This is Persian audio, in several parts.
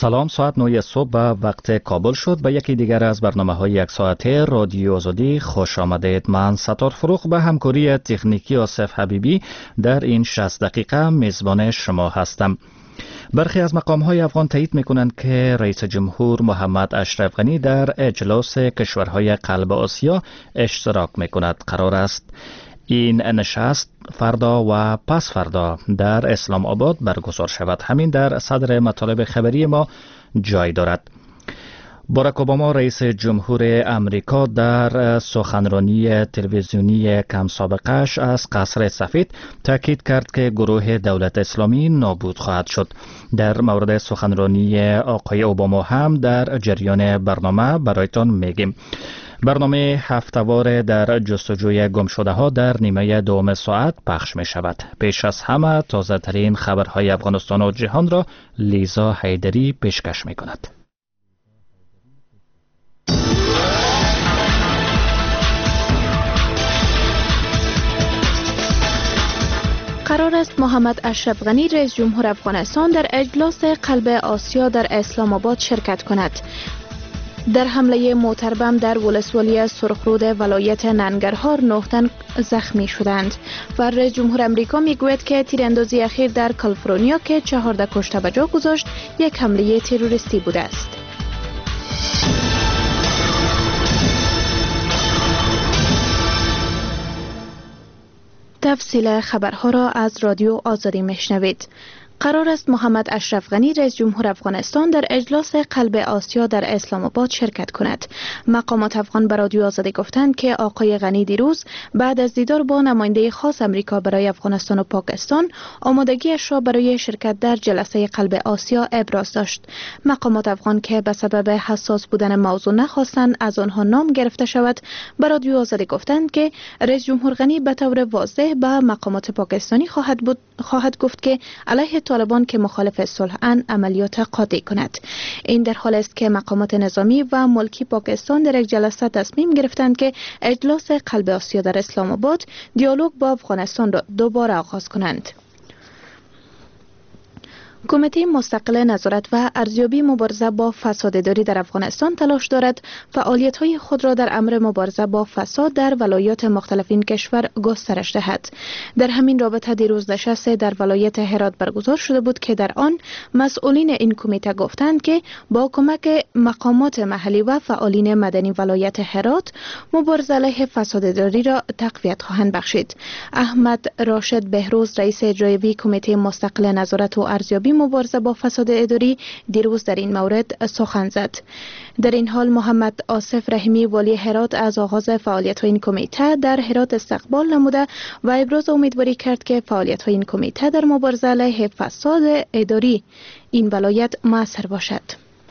سلام، ساعت 9 صبح به وقت کابل شد. به یکی دیگر از برنامه‌های یک ساعته رادیو آزادی خوش آمدید. من ستار فروغ به همکاری تکنیکی آصف حبیبی در این 60 دقیقه میزبان شما هستم. برخی از مقام‌های افغان تایید می‌کنند که رئیس جمهور محمد اشرف غنی در اجلاس کشورهای قلب آسیا اشتراک می‌کند. قرار است این نشست فردا و پس فردا در اسلام آباد برگزار شود. همین در صدر مطالب خبری ما جای دارد. باراک اوباما رئیس جمهور امریکا در سخنرانی تلویزیونی کم سابقه‌اش از قصر سفید تاکید کرد که گروه دولت اسلامی نابود خواهد شد. در مورد سخنرانی آقای اوباما هم در جریان برنامه برایتان میگیم. برنامه هفته‌وار در جستجوی گمشده ها در نیمه دوم ساعت پخش می شود. پیش از همه تازه ترین خبرهای افغانستان و جهان را لیزا حیدری پیشکش می کند. قرار است محمد اشرف غنی رئیس جمهور افغانستان در اجلاس قلب آسیا در اسلام آباد شرکت کند. در حمله موتر بم در ولسوالی سرخرود ولایت ننگرهار 9 تن زخمی شدند و رئیس جمهور امریکا میگوید که تیراندازی اخیر در کالیفرنیا که 14 کشته به جا گذاشت یک حمله تروریستی بوده است. تفصیل خبرها را از رادیو آزادی میشنوید. قرار است محمد اشرف غنی رئیس جمهور افغانستان در اجلاس قلب آسیا در اسلام آباد شرکت کند. مقامات افغان به رادیو آزادی گفتند که آقای غنی دیروز بعد از دیدار با نماینده خاص امریکا برای افغانستان و پاکستان آمادگیش را برای شرکت در جلسه قلب آسیا ابراز داشت. مقامات افغان که به سبب حساس بودن موضوع نخواستند از آنها نام گرفته شود به رادیو آزادی گفتند که رئیس جمهور غنی به طور واضح به مقامات پاکستانی خواهد گفت که علیه طالبان که مخالف صلح عملیات قاطع کند. این در حال است که مقامات نظامی و ملکی پاکستان در یک جلسه تصمیم گرفتند که اجلاس قلب آسیا در اسلام آباد دیالوگ با افغانستان را دوباره آغاز کنند. کمیته مستقل نظارت و ارزیابی مبارزه با فساد اداری در افغانستان تلاش دارد فعالیت‌های خود را در امر مبارزه با فساد در ولایات مختلف این کشور گسترش دهد. در همین رابطه دیروز نشست در ولایت هرات برگزار شده بود که در آن مسئولین این کمیته گفتند که با کمک مقامات محلی و فعالین مدنی ولایت هرات مبارزه علیه فساد اداری را تقویت خواهند بخشید. احمد راشد بهروز رئیس اجرایی کمیته مستقل نظارت و ارزیابی مبارزه با فساد اداری دیروز در این مورد سخن زد. در این حال محمد آصف رحیمی والی هرات از آغاز فعالیت این کمیته در هرات استقبال نموده و ابراز امیدواری کرد که فعالیت این کمیته در مبارزه علیه فساد اداری این ولایت مؤثر باشد.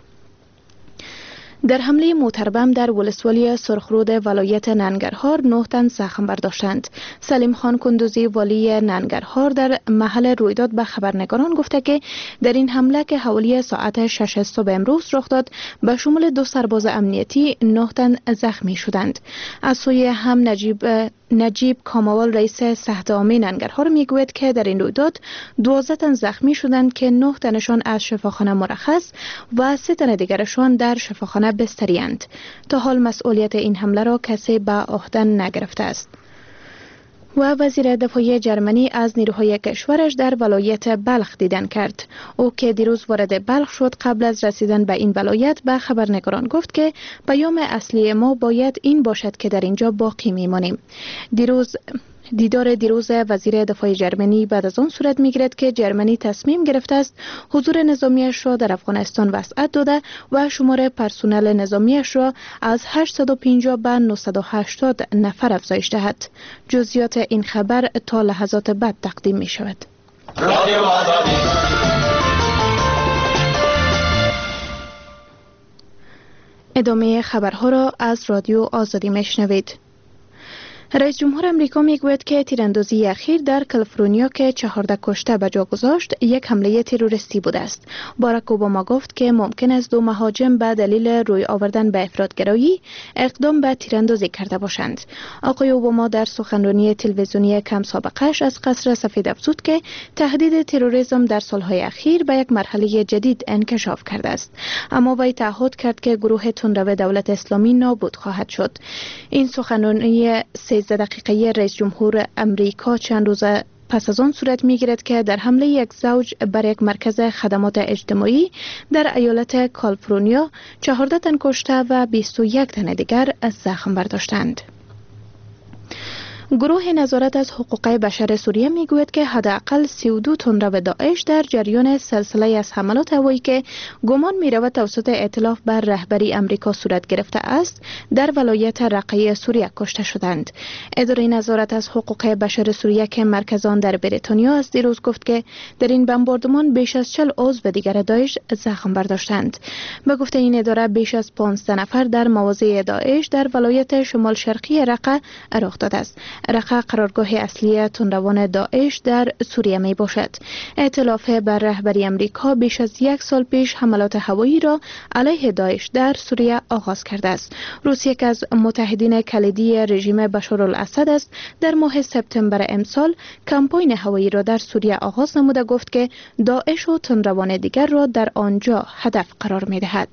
در حمله موتربم در ولسوالی سرخرود ولایت ننگرهار 9 تن زخم برداشتند. سلیم خان کندوزی والی ننگرهار در محل رویداد به خبرنگاران گفته که در این حمله که حوالی ساعت 6 صبح امروز رخ داد به شمول 2 سرباز امنیتی 9 تن زخمی شدند. از سوی هم نجیب کاموال رئیس صحت عامه ننگرهار میگوید که در این رویداد 12 تن زخمی شدند که 9 تنشان از شفاخانه مرخص و 3 تن دیگرشان در شفاخانه بستری‌اند. تا حال مسئولیت این حمله را کسی به عهده نگرفته است. و وزیر دفاع جرمنی از نیروهای کشورش در ولایت بلخ دیدن کرد. او که دیروز وارد بلخ شد قبل از رسیدن به این ولایت به خبرنگاران گفت که پیام اصلی ما باید این باشد که در اینجا باقی میمانیم. دیدار دیروز وزیر دفاع جرمنی بعد از آن صورت میگیرد که جرمنی تصمیم گرفته است حضور نظامیش را در افغانستان وسعت داده و شمار پرسنل نظامیش را از 850 به 980 نفر افزایش دهد. جزئیات این خبر تا لحظات بعد تقدیم می شود. ادامه خبرها را از رادیو آزادی میشنوید. رئیس جمهور امریکا میگوید که تیراندازی اخیر در کالیفرنیا که 14 کشته به جا گذاشت یک حمله تروریستی بوده است. باراک اوباما گفت که ممکن است 2 مهاجم به دلیل روی آوردن به افراط‌گرایی اقدام به تیراندازی کرده باشند. آقای اوباما در سخنرانی تلویزیونی کم سابقه‌اش از قصر سفید افزود که تهدید تروریسم در سالهای اخیر به یک مرحله جدید انکشاف کرده است. اما وی تعهد کرد که گروه تندرو دولت اسلامی نابود خواهد شد. این سخنرانی 13 دقیقه رئیس جمهور امریکا چند روز پس از آن صورت می‌گیرد که در حمله یک زوج بر یک مرکز خدمات اجتماعی در ایالت کالیفرنیا 14 تن کشته و 21 تن دیگر از زخم برداشتند. گروه نظارت از حقوق بشر سوریه میگوید که حداقل 32 تندرو داعش در جریان سلسله از حملات هوایی که گمان می‌رود توسط ائتلاف بر رهبری امریکا صورت گرفته است در ولایت رقه سوریه کشته شدند. اداره نظارت از حقوق بشر سوریه که مرکز آن در بریتانیا است دیروز گفت که در این بمباردمان بیش از 40 عضو دیگر داعش زخم برداشتند. به گفته این اداره بیش از 15 نفر در مواضع داعش در ولایت شمال شرقی رقه رخ داده است. رقه قرارگاه اصلی تندروان داعش در سوریه می باشد. ائتلاف بر رهبری امریکا بیش از 1 سال پیش حملات هوایی را علیه داعش در سوریه آغاز کرده است. روسیه که از متحدین کلیدی رژیم بشارالاسد است در ماه سپتامبر امسال کمپاین هوایی را در سوریه آغاز نموده گفت که داعش و تندروان دیگر را در آنجا هدف قرار می دهد.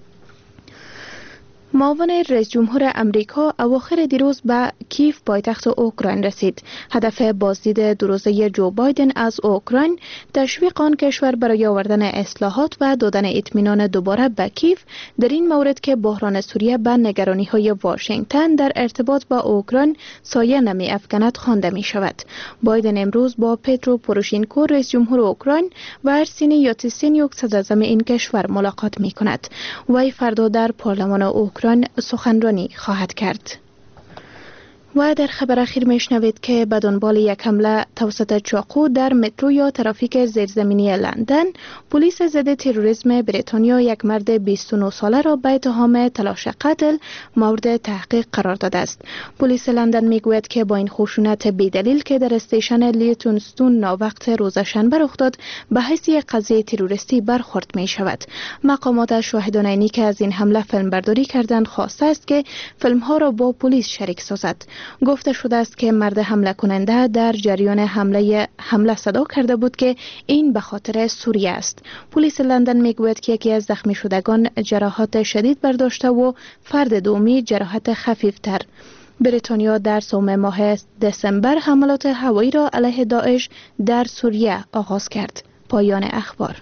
معاون رئیس جمهور امریکا اواخر دیروز به کیف پایتخت اوکراین رسید. هدف بازدید 2 روزه جو بایدن از اوکراین تشویق آن کشور برای آوردن اصلاحات و دادن اطمینان دوباره به کیف در این مورد که بحران سوریه به نگرانی‌های واشنگتن در ارتباط با اوکراین سایه نمی افکند خوانده می شود. بایدن امروز با پترو پوروشینکو رئیس جمهور اوکراین و ارسینی یاتسینیوک صدراعظم این کشور ملاقات می کند. وی فردا در پارلمان اوکراین سخنرانی خواهد کرد. و در خبر اخیر میشنوید که به دنبال یک حمله توسط چاقو در مترو یا ترافیک زیرزمینی لندن، پلیس ضد تروریسم بریتانیا یک مرد 29 ساله را به اتهام تلاش قتل مورد تحقیق قرار داده است. پلیس لندن میگوید که با این خشونت بی‌دلیل که در استیشن لیتونستون ناوقت روز شنبه رخ داد، به حیث یک قضیه تروریستی برخورد می شود. مقامات از شاهدان عینی که از این حمله فیلم برداری کردند خواسته است که فیلم ها را با پلیس شریک سازد. گفته شده است که مرد حمله کننده در جریان حمله صدا کرده بود که این به خاطر سوریه است. پلیس لندن میگوید که یکی از زخمی شدگان جراحات شدید برداشته و فرد دومی جراحت خفیفتر. بریتانیا در سوم ماه دسامبر حملات هوایی را علیه داعش در سوریه آغاز کرد. پایان اخبار.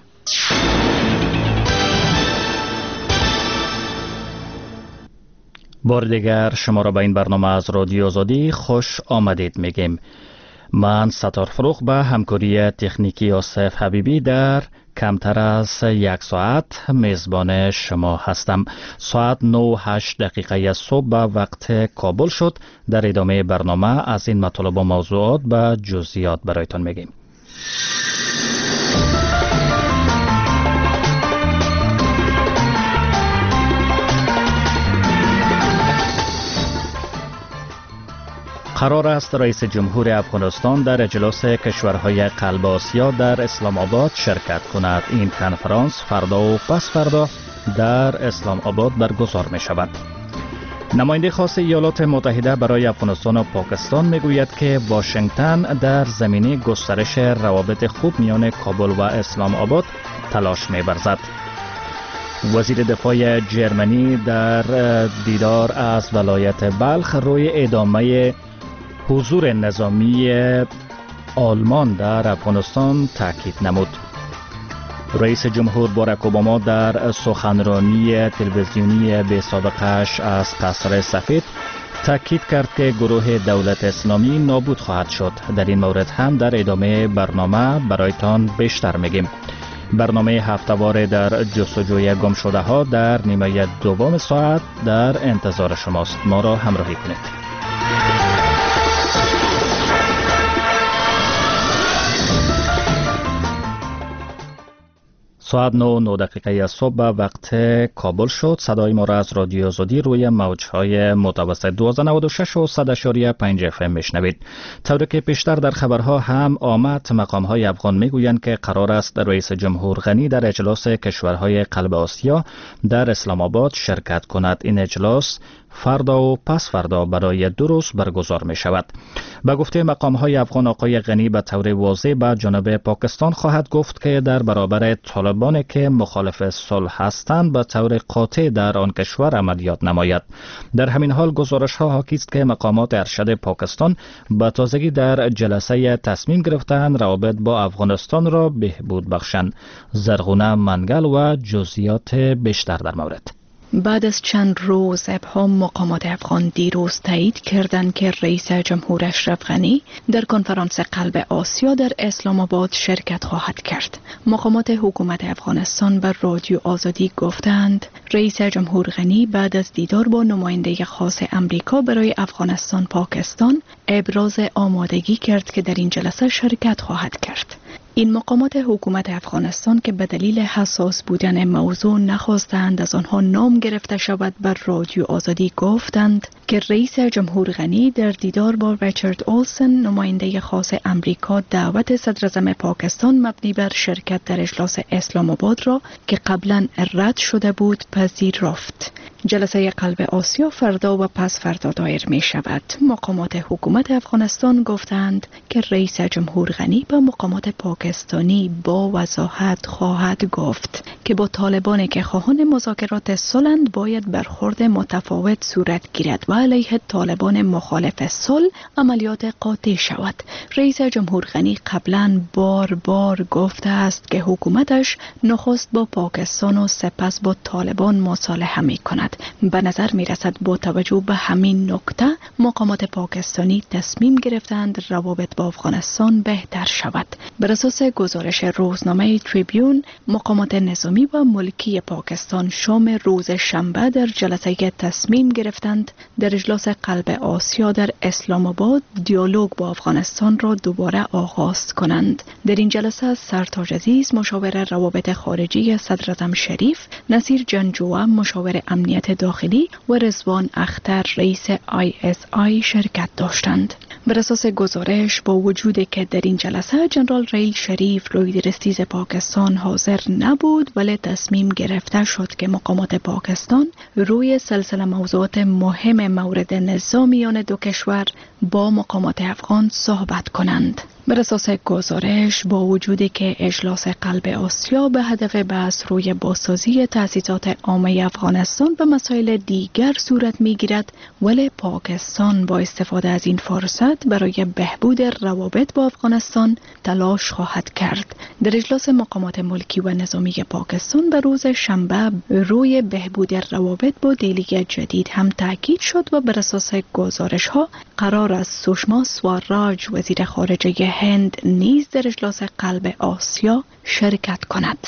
بار دیگر شما را به این برنامه از رادیو آزادی خوش آمدید میگیم. من ستار فروخ به همکاری تکنیکی آصف حبیبی در کمتر از 1 ساعت میزبان شما هستم. ساعت 9:08 دقیقه صبح به وقت کابل شد. در ادامه برنامه از این مطالب و موضوعات به جزئیات برایتان میگیم. قرار است رئیس جمهور افغانستان در اجلاس کشورهای قلب آسیا در اسلام آباد شرکت کند. این کنفرانس فردا و پس فردا در اسلام آباد برگزار می شود. نماینده خاص ایالات متحده برای افغانستان و پاکستان می گوید که واشنگتن در زمینه گسترش روابط خوب میان کابل و اسلام آباد تلاش می ورزد. وزیر دفاع جرمنی در دیدار از ولایت بلخ روی ادامه حضور نظامی آلمان در افغانستان تاکید نمود. رئیس جمهور باراک اوباما در سخنرانی تلویزیونی بی سابقه‌اش از قصر سفید تاکید کرد که گروه دولت اسلامی نابود خواهد شد. در این مورد هم در ادامه برنامه برایتان بیشتر میگیم. برنامه هفته‌وار در جستجوی گم شده ها در نیمه دوم ساعت در انتظار شماست. ما را همراهی کنید. ساعت 9:09 صبح به وقت کابل شد. صدای ما را از رادیو آزادی روی موجهای متوسط 1296 و 100.5 FM میشنوید. طوری که پیشتر در خبرها هم آمد، مقام‌های افغان میگویند که قرار است رئیس جمهور غنی در اجلاس کشورهای قلب آسیا در اسلام آباد شرکت کند. این اجلاس فردا و پس فردا برای 2 روز برگزار می شود. به گفته مقام‌های افغان، آقای غنی به طور واضح به جانب پاکستان خواهد گفت که در برابر طالبانی که مخالف صلح هستند به طور قاطع در آن کشور عملیات نماید. در همین حال گزارش‌ها حاکی است که مقامات ارشد پاکستان به تازگی در جلسه تصمیم گرفتند روابط با افغانستان را بهبود بخشند. زرغونه منگل و جزئیات بیشتر در مورد. بعد از چند روز ابهام، مقامات افغان دیروز تایید کردند که رئیس جمهور اشرف غنی در کنفرانس قلب آسیا در اسلام آباد شرکت خواهد کرد. مقامات حکومت افغانستان بر رادیو آزادی گفتند رئیس جمهور غنی بعد از دیدار با نماینده خاص امریکا برای افغانستان پاکستان ابراز آمادگی کرد که در این جلسه شرکت خواهد کرد. این مقامات حکومت افغانستان که به دلیل حساس بودن موضوع نخواستند از آنها نام گرفته شود بر رادیو آزادی گفتند که رئیس جمهور غنی در دیدار با ریچارد اولسن نماینده خاص امریکا دعوت صدراعظم پاکستان مبنی بر شرکت در اجلاس اسلام آباد را که قبلا رد شده بود پذیرفت. جلسه قلب آسیا فردا و پس فردا دایر می شود. مقامات حکومت افغانستان گفتند که رئیس جمهور غنی به مقامات پاکستانی با وضاحت خواهد گفت که با طالبانی که خواهان مذاکرات صلح باید برخورد متفاوت صورت گیرد و علیه طالبان مخالف صلح عملیات قاطع شود. رئیس جمهور غنی قبلا بار گفته است که حکومتش نخست با پاکستان و سپس با طالبان مصالحه می کند. به نظر می رسد با توجه به همین نکته مقامات پاکستانی تصمیم گرفتند روابط با افغانستان بهتر شود. بر اساس گزارش روزنامه تریبیون، مقامات نظامی و ملکی پاکستان شام روز شنبه در جلسه تصمیم گرفتند در اجلاس قلب آسیا در اسلام آباد دیالوگ با افغانستان را دوباره آغاز کنند. در این جلسه سرتاج عزیز مشاور روابط خارجی صدراعظم شریف، نصیر جنجوعه مشاور امنیت داخلی و رضوان اختر رئیس ISI شرکت داشتند. بر اساس گزارش با وجودی که در این جلسه جنرال ریل شریف روی رئیس پاکستان حاضر نبود، ولی تصمیم گرفته شد که مقامات پاکستان روی سلسله موضوعات مهم مورد نزاع میان دو کشور با مقامات افغان صحبت کنند. بر اساس گزارش با وجودی که اجلاس قلب آسیا به هدف بحث روی بازسازی تأسیسات عامه افغانستان و مسائل دیگر صورت میگیرد، ولی پاکستان با استفاده از این فرصت برای بهبود روابط با افغانستان تلاش خواهد کرد. در اجلاس مقامات ملکی و نظامی پاکستان به روز شنبه روی بهبود روابط با دیلیگ جدید هم تاکید شد و بر اساس گزارش ها قرار است سشما سوراج وزیر خارجه هند نیز در اجلاس قلب آسیا شرکت کند.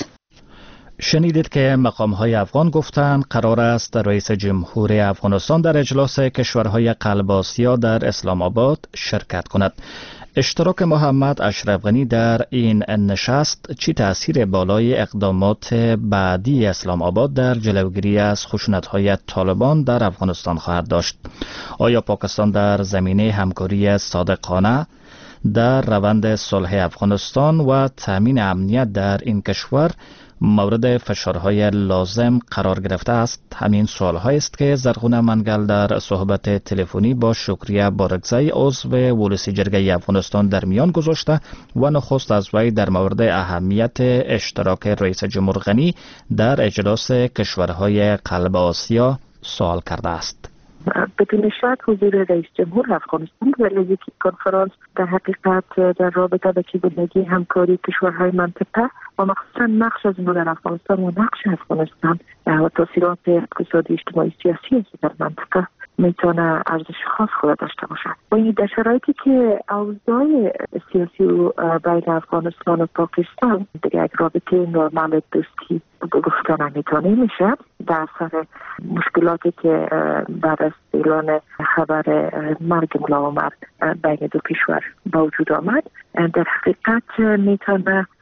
شنیدید که مقام‌های افغان گفتند قرار است رئیس جمهور افغانستان در اجلاس کشورهای قلب آسیا در اسلام آباد شرکت کند. اشتراک محمد اشرف غنی در این نشست چی تأثیر بالای اقدامات بعدی اسلام آباد در جلوگیری از خشونت‌های طالبان در افغانستان خواهد داشت؟ آیا پاکستان در زمینه همکاری صادقانه در روند صلح افغانستان و تامین امنیت در این کشور مورد فشارهای لازم قرار گرفته است؟ همین سوال‌هایی است که زرغونه منگل در صحبت تلفنی با شکریه بارگزی عضو ولسی جرگه افغانستان در میان گذاشته و نخست از وی در مورد اهمیت اشتراک رئیس جمهور غنی در اجلاس کشورهای قلب آسیا سوال کرده است. بدون شک حضور رئیس جمهور افغانستان در یک کنفرانس در حقیقت در رابطه با چگونگی همکاری کشورهای منطقه و مخصوصا نقش از در افغانستان و نقش افغانستان و تاثیرات اقتصادی اجتماعی سیاسی در منطقه میتونه ارزش خاص خود داشته باشد. و این در شرایطی که اوضاع سیاسی بین افغانستان و پاکستان دیگه یک رابطه نرمال دوستی گفتن نمیتونه میشه، در اثر مشکلاتی که بعد از اعلان خبر مرگ ملا عمر بین دو کشور با وجود آمد، در حقیقت میتونه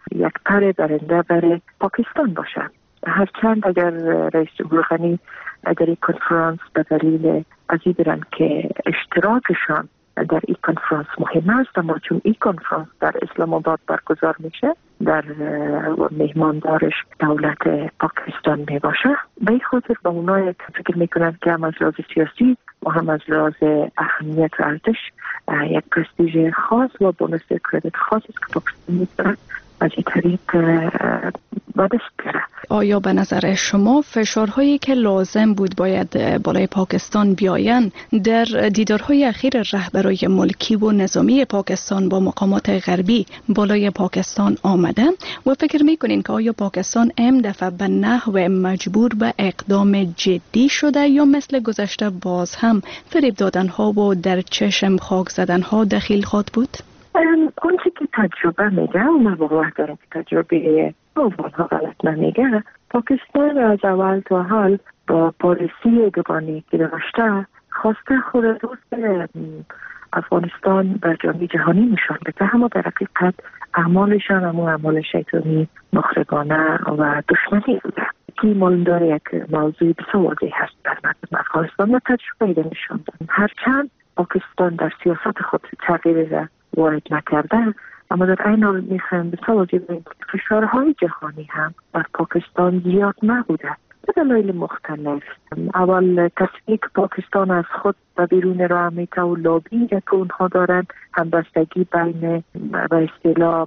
یک پر برنده برای پاکستان باشه. هرچند اگر رئیس جمهور غنی در این کنفرانس به دلیل ازی برن که اشتراکشان در این کنفرانس مهم است، اما چون این کنفرانس در اسلام آباد برگزار میشه، در مهماندارش دولت پاکستان می باشه، به این خاطر با اونایی فکر میکنن که هم از لحاظ سیاسی و هم از لحاظ اهمیت و ارزش یک پرستیژ خاص و بونوس کردیت خاص است که پاکستان میتونه از این طریق به دست بیاره. آیا به نظر شما فشارهایی که لازم بود باید بالای پاکستان بیاین در دیدارهای اخیر رهبرای ملکی و نظامی پاکستان با مقامات غربی بالای پاکستان آمده و فکر میکنین که آیا پاکستان این دفعه به نحو مجبور به اقدام جدی شده یا مثل گذشته باز هم فریب دادنها و در چشم خاک زدنها دخیل خواهد بود؟ اونچه که تجربه میگه و من باور دارم که تجربه اولها غلط نمیگه، پاکستان از اول تا حال با پالیسی دوگانه که داشته خواسته خود دوست افغانستان بر جامعه جهانی نشان بده، اما در حقیقت اعمالشان اما اعمال شیطانی مخربانه و دشمنی بوده که معلوم داره یک موضوع بسیار واضح هست در مردم افغانستان و تجربه نشان دادن. هرچند پاکستان در سیاست خود تغییر وارد نکرده، اما در این حال میخوایم بسیار واضح بگیم فشارهای جهانی هم بر پاکستان زیاد نبوده به دلایل مختلف. اول تصویه که پاکستان از خود و بیرون را امیته و لابی که اونها دارن، همبستگی بین به اصطلاح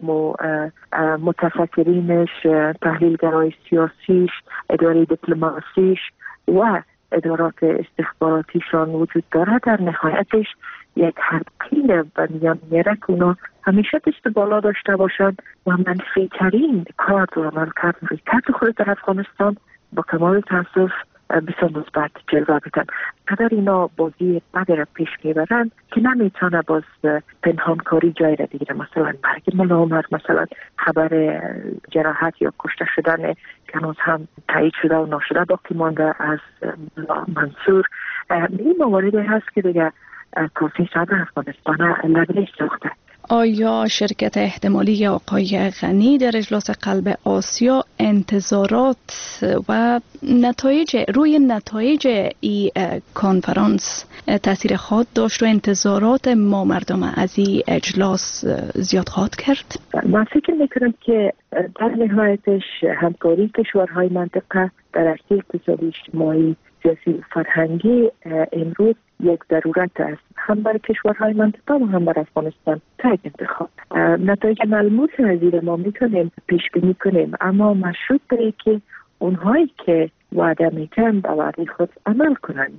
متفکرینش، تحلیلگرای سیاسیش، اداره دیپلماسیش و ادارات استخباراتیشان وجود داره. در نهایتش یک حرقیل و میان میره که اونا همیشه دست بالا داشته باشن و منفی ترین کار و عملکرد خود در افغانستان با کمال تاسف بسیار مثبت جلوه بدن. قدر اینا بازی بدی را پیش میبرن که نمیتونه باز پنهانکاری جای را بگیره. مثلا مرگ ملا عمر، مثلا خبر جراحت یا کشته شدن که هنوز هم تایید شده و ناشده باقی مانده از منصور، این مواردی هست که دیگه کافی صدر افغانستان لبریش ساخته. آیا شرکت احتمالی آقای غنی در اجلاس قلب آسیا انتظارات و روی نتایج این کنفرانس تاثیر خواهد داشت و انتظارات ما مردم از این اجلاس زیاد خواهد کرد؟ من فکر میکنم که در نهایتش همکاری کشورهای منطقه در عرصه اقتصادی، اجتماعی، سیاسی، فرهنگی امروز یک ضرورت است، هم برای کشورهای منطقه و هم برای افغانستان. تا یک انتخاب نتایج ملموس از این ما میتونیم پیش بینی کنیم، اما مشروط داره که اونهایی که وعده میکنن به وعده خود عمل کنند.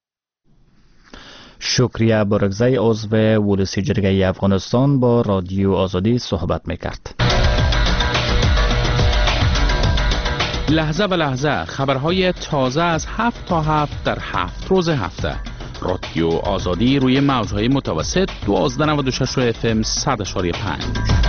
شکریه برگزی عضو ولسی جرگه افغانستان با رادیو آزادی صحبت میکرد. لحظه به لحظه خبرهای تازه از 7 تا 7 در 7 روز هفته. رادیو آزادی روی موجهای متوسط 1296 FM 100.5.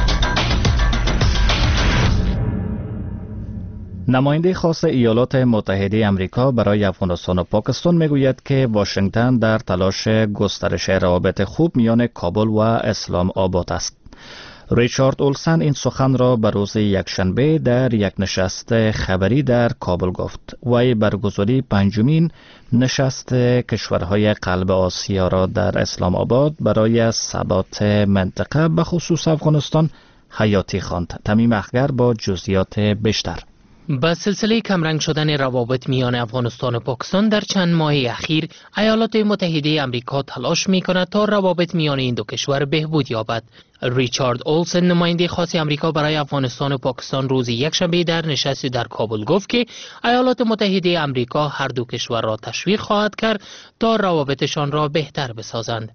نماینده خاص ایالات متحده آمریکا برای افغانستان و پاکستان میگوید که واشنگتن در تلاش گسترش روابط خوب میان کابل و اسلام آباد است. ریچارد اولسن این سخن را به روز یکشنبه در یک نشست خبری در کابل گفت. وی برگزاری پنجمین نشست کشورهای قلب آسیا را در اسلام آباد برای ثبات منطقه به خصوص افغانستان حیاتی خواند. تمیم اخگر با جزئیات بیشتر. با سلسله کمرنگ شدن روابط میان افغانستان و پاکستان در چند ماه اخیر، ایالات متحده آمریکا تلاش می‌کند تا روابط میان این دو کشور بهبود یابد. ریچارد اولسن نماینده خاص آمریکا برای افغانستان و پاکستان روز یکشنبه در نشستی در کابل گفت که ایالات متحده آمریکا هر دو کشور را تشویق خواهد کرد تا روابطشان را بهتر بسازند.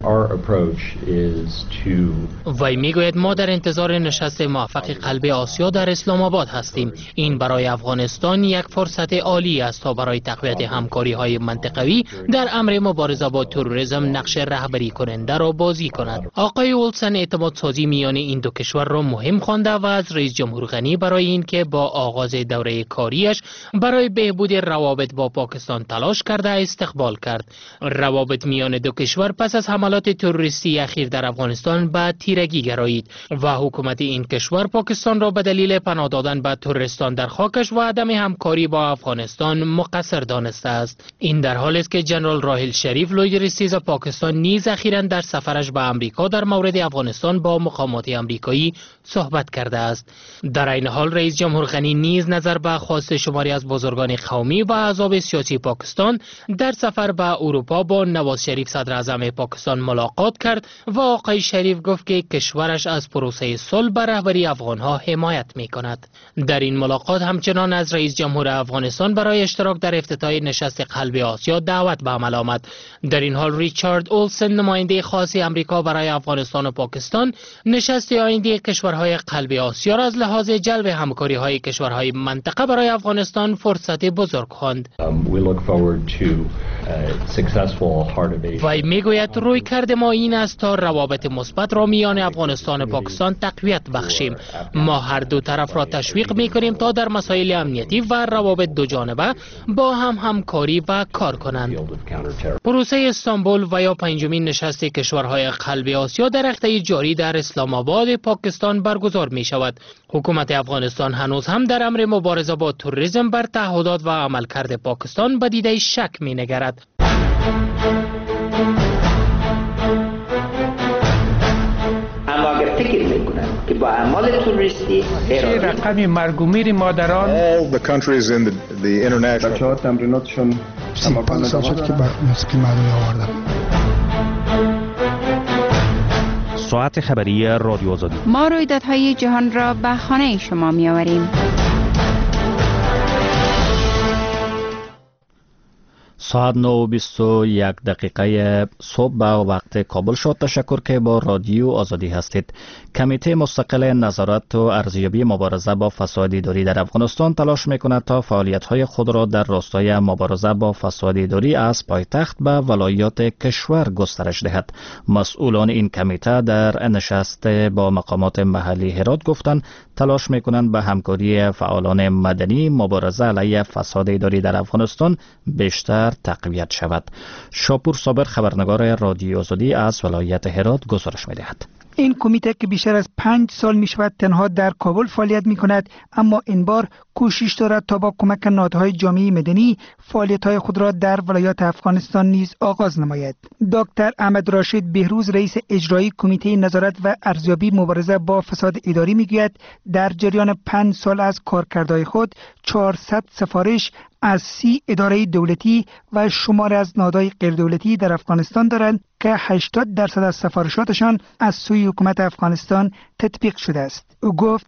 وی میگوید ما در انتظار نشست موفق قلب آسیا در اسلام آباد هستیم. این برای افغانستان یک فرصت عالی است تا برای تقویت همکاری‌های منطقوی در امر مبارزه با تروریسم نقش رهبری کننده را بازی کند. آقای اولسن اعتماد سازی میان این دو کشور را مهم خوانده و از رئیس جمهور غنی برای اینکه با آغاز دوره کاریش برای بهبود روابط با پاکستان تلاش کرده استقبال کرد. روابط میان دو کشور پس از حملات تروریستی اخیر در افغانستان به تیرگی گرایید و حکومت این کشور پاکستان را به دلیل پناه دادن به تروریستان در خاکش و عدم همکاری با افغانستان مقصر دانسته است. این در حالی است که جنرال راحیل شریف لویجریستیز پاکستان نیز اخیراً در سفرش به آمریکا در مورد افغانستان با مقامات آمریکایی صحبت کرده است. در این حال رئیس جمهور غنی نیز نظر به خواست شماری از بزرگان قومی و احزاب سیاسی پاکستان در سفر به اروپا با نواز شریف صدر اعظم پاکستان ملاقات کرد و آقای شریف گفت که کشورش از پروسه صلح به رهبری افغانها حمایت می‌کند. در این ملاقات همچنان از رئیس جمهور افغانستان برای اشتراک در افتتاح نشست قلب آسیا دعوت به عمل آمد. در این حال ریچارد اولسن نماینده خاص آمریکا برای افغانستان و پاکستان نشست آینده کشورهای قلب آسیا را از لحاظ جلب همکاری‌های کشورهای منطقه برای افغانستان فرصت بزرگ خواند. وی میگوید رویکرد ما این است تا روابط مثبت را میان افغانستان و پاکستان تقویت بخشیم. ما هر دو طرف را تشویق میکنیم تا در مسائل امنیتی و روابط دو جانبه با هم همکاری و کار کنند. پروسه استانبول و یا پنجمین نشست کشورهای قلب آسیا در هفته جاری در اسلام آباد پاکستان برگزار می شود. حکومت افغانستان هنوز هم در امر مبارزه با تروریسم بر تعهدات و عملکرد پاکستان به دیده شک می نگرد. اما اگر فکر میکنن که با اعمال تروریستی رقم مرگ و میر مادران all the countries in the international بچه‌ها تمریناتشون 35 سال شد که موسیقی مردمی آوردم. ساعت خبری رادیو آزادی. ما رویدادهای جهان را به خانه شما می آوریم. ساعت 9:21 صبح به وقت کابل شد. تشکر که با رادیو آزادی هستید. کمیته مستقل نظارت و ارزیابی مبارزه با فساد اداری در افغانستان تلاش میکند تا فعالیت‌های خود را در راستای مبارزه با فساد اداری از پایتخت به ولایات کشور گسترش دهد. مسئولان این کمیته در نشست با مقامات محلی هرات گفتند تلاش میکنند به همکاری فعالان مدنی مبارزه علیه فساد اداری در افغانستان بیشتر تقویت شود. شاپور صابر خبرنگار رادیو آزادی از ولایت هرات گزارش می‌دهد. این کمیته که بیشتر از 5 سال می شود تنها در کابل فعالیت می کند، اما این بار کوشش دارد تا با کمک نهادهای جامعه مدنی فعالیت‌های خود را در ولایات افغانستان نیز آغاز نماید. دکتر احمد راشد بهروز رئیس اجرایی کمیته نظارت و ارزیابی مبارزه با فساد اداری میگوید در جریان 5 سال از کارکردهای خود 400 سفارش از 30 اداره دولتی و شمار از نهادهای غیردولتی در افغانستان دارند که 80% از سفارشاتشان از سوی حکومت افغانستان تطبیق شده است. او گفت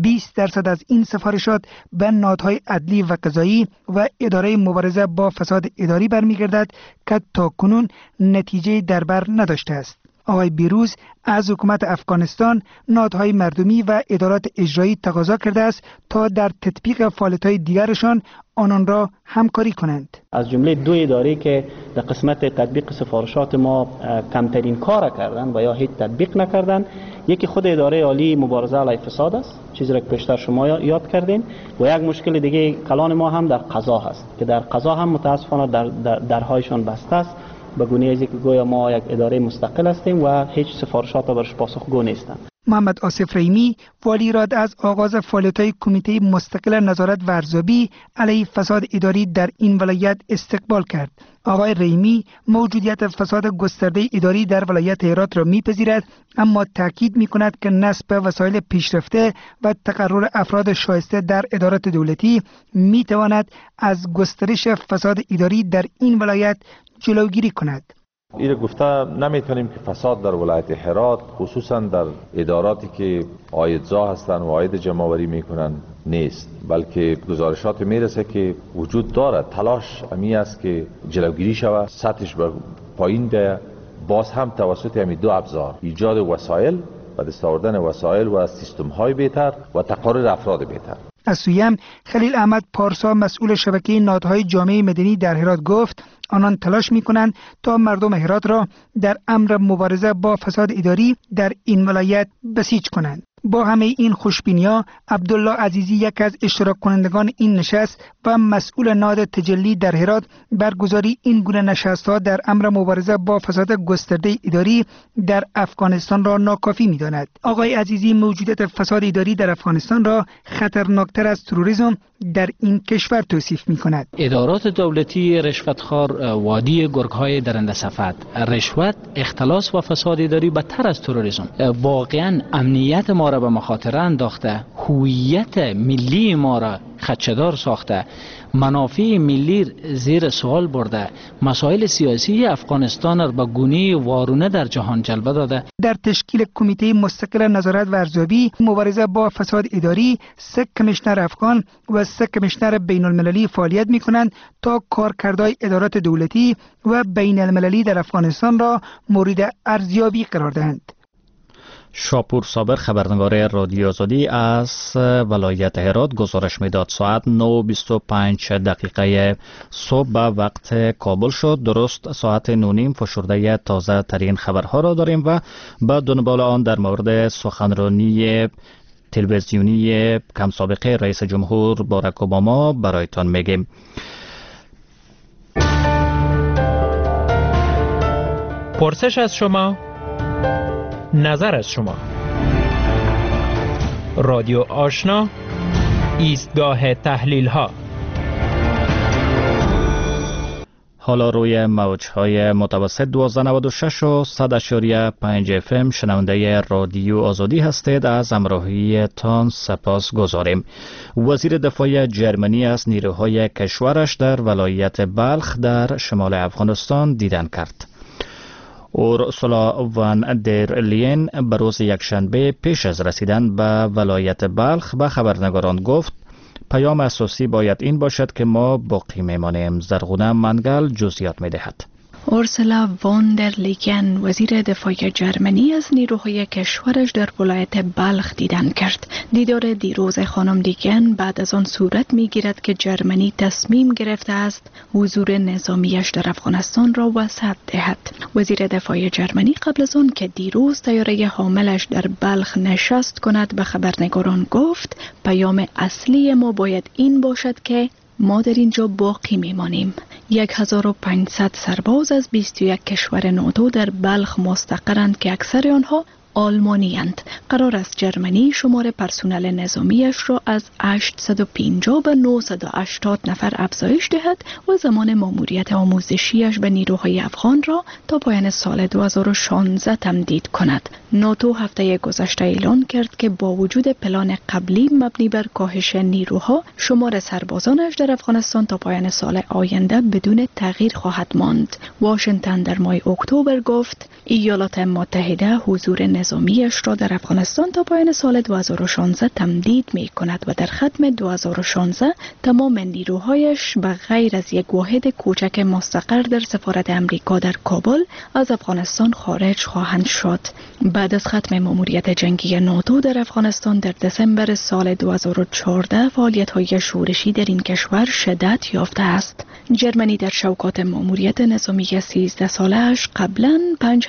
20% از این سفارشات به نهادهای عدلی و قضایی و اداره مبارزه با فساد اداری برمیگردد که تاکنون نتیجه در بر نداشته است. آقای بیروز از حکومت افغانستان، نهادهای مردمی و ادارات اجرایی تقاضا کرده است تا در تطبیق فعالیت‌های دیگرشان آنان را همکاری کنند. از جمله 2 اداره که در قسمت تطبیق سفارشات ما کمترین کار کردند و یا هیچ تطبیق نکردند، یکی خود اداره عالی مبارزه علیه فساد است، چیزی را که پیشتر شما یاد کردین، و یک مشکل دیگه کلان ما هم در قضا هست که در قضا هم متاسفانه درهایشان بسته است، به گونه ای که گویا ما یک اداره مستقل هستیم و هیچ سفارشات برش پاسخگو نیستند. محمد آصف ریمی والی راد از آغاز فعالیت‌های کمیته مستقل نظارت و ارزیابی علیه فساد اداری در این ولایت استقبال کرد. آقای ریمی موجودیت فساد گسترده اداری در ولایت هرات را می‌پذیرد، اما تاکید می‌کند که نصب وسایل پیشرفته و تقرر افراد شایسته در ادارات دولتی می‌تواند از گسترش فساد اداری در این ولایت جلوگیری کند. این گفته نمیتونیم که فساد در ولایت هرات خصوصا در اداراتی که عایدزا هستند و عاید جمع‌آوری میکنن نیست، بلکه گزارشات میرسه که وجود دارد. تلاش امی است که جلوگیری شود، سطحش به پایین بیاید، باز هم توسط همین 2 ابزار، ایجاد وسایل و دست آوردن وسایل و سیستم های بهتر و تقاریر افراد بهتر. از سوی هم خلیل احمد پارسا مسئول شبکه نهادهای جامعه مدنی در هرات گفت آنان تلاش می‌کنند تا مردم هرات را در امر مبارزه با فساد اداری در این ولایت بسیج کنند. با همه این خوشبینی‌ها، عبدالله عزیزی یک از اشتراک کنندگان این نشست و مسئول نهاد تجلی در هرات برگزاری این گونه نشست‌ها در امر مبارزه با فساد گسترده اداری در افغانستان را ناکافی می‌داند. آقای عزیزی موجودیت فساد اداری در افغانستان را خطرناکتر از تروریسم در این کشور توصیف می‌کند. ادارات دولتی رشوتخوار وادی گرگ‌های درنده صفت، رشوت، اختلاس و فساد اداری بدتر از تروریسم. واقعاً امنیت ما را به مخاطره انداخته، هویت ملی ما را خدشه‌دار ساخته، منافع ملی زیر سوال برده، مسائل سیاسی افغانستان را به گونه وارونه در جهان جلوه داده. در تشکیل کمیته مستقل نظارت و ارزیابی مبارزه با فساد اداری 3 کمیشنر افغان و 3 کمیشنر بین المللی فعالیت می‌کنند تا کارکردهای ادارات دولتی و بین المللی در افغانستان را مورد ارزیابی قرار دهند. شاپور صابر خبرنگار رادیو آزادی از ولایت هرات گزارش میداد. ساعت 9:25 صبح به وقت کابل شد. درست ساعت 9:30 فشرده تازه ترین خبرها را داریم و با دنبال آن در مورد سخنرانی تلویزیونی کم سابقه رئیس جمهور باراک اوباما برایتان میگیم. پرسش از شما، نظر از شما. رادیو آشنا، ایستگاه تحلیل ها. حالا روی موجهای متوسط 1296 و 100.5 FM شنونده رادیو آزادی هستید. از همراهی تان سپاس گذاریم. وزیر دفاع جرمنی از نیروهای کشورش در ولایت بلخ در شمال افغانستان دیدن کرد. اورسولا وان در لین به روز یکشنبه پیش از رسیدن به ولایت بلخ به خبرنگاران گفت پیام اساسی باید این باشد که ما باقی میمانیم. زرغونه منگل جزئیات میدهد. اورسولا وان در لیگن وزیر دفاع جرمنی از نیروهای کشورش در ولایت بلخ دیدن کرد. دیدار دیروز خانم لیگن بعد از آن صورت میگیرد که جرمنی تصمیم گرفته است حضور نظامیش در افغانستان را وسعت دهد. وزیر دفاع جرمنی قبل از آن که دیروز طیاره حاملش در بلخ نشست کند به خبرنگاران گفت پیام اصلی ما باید این باشد که ما در اینجا باقی میمانیم. 1500 سرباز از 21 کشور ناتو در بلخ مستقرند که اکثر آنها آلمانی اند. قرار است جرمنی شمار پرسنل نظامیش را از 850 به 980 نفر افزایش دهد و زمان ماموریت آموزشیش به نیروهای افغان را تا پایان سال 2016 تمدید کند. ناتو هفته گذشته اعلان کرد که با وجود پلان قبلی مبنی بر کاهش نیروها، شمار سربازانش در افغانستان تا پایان سال آینده بدون تغییر خواهد ماند. واشنگتن در ماه اکتبر گفت ایالات متحده حضور نظامیش را در افغانستان تا پایان سال 2016 تمدید می کند و در ختم 2016 تمام نیروهایش به غیر از یک واحد کوچک مستقر در سفارت امریکا در کابل از افغانستان خارج خواهند شد. بعد از ختم ماموریت جنگی ناتو در افغانستان در دسامبر سال 2014 فعالیت‌های شورشی در این کشور شدت یافته است. جرمنی در شوکات ماموریت نظامی 13 ساله‌اش قبلاً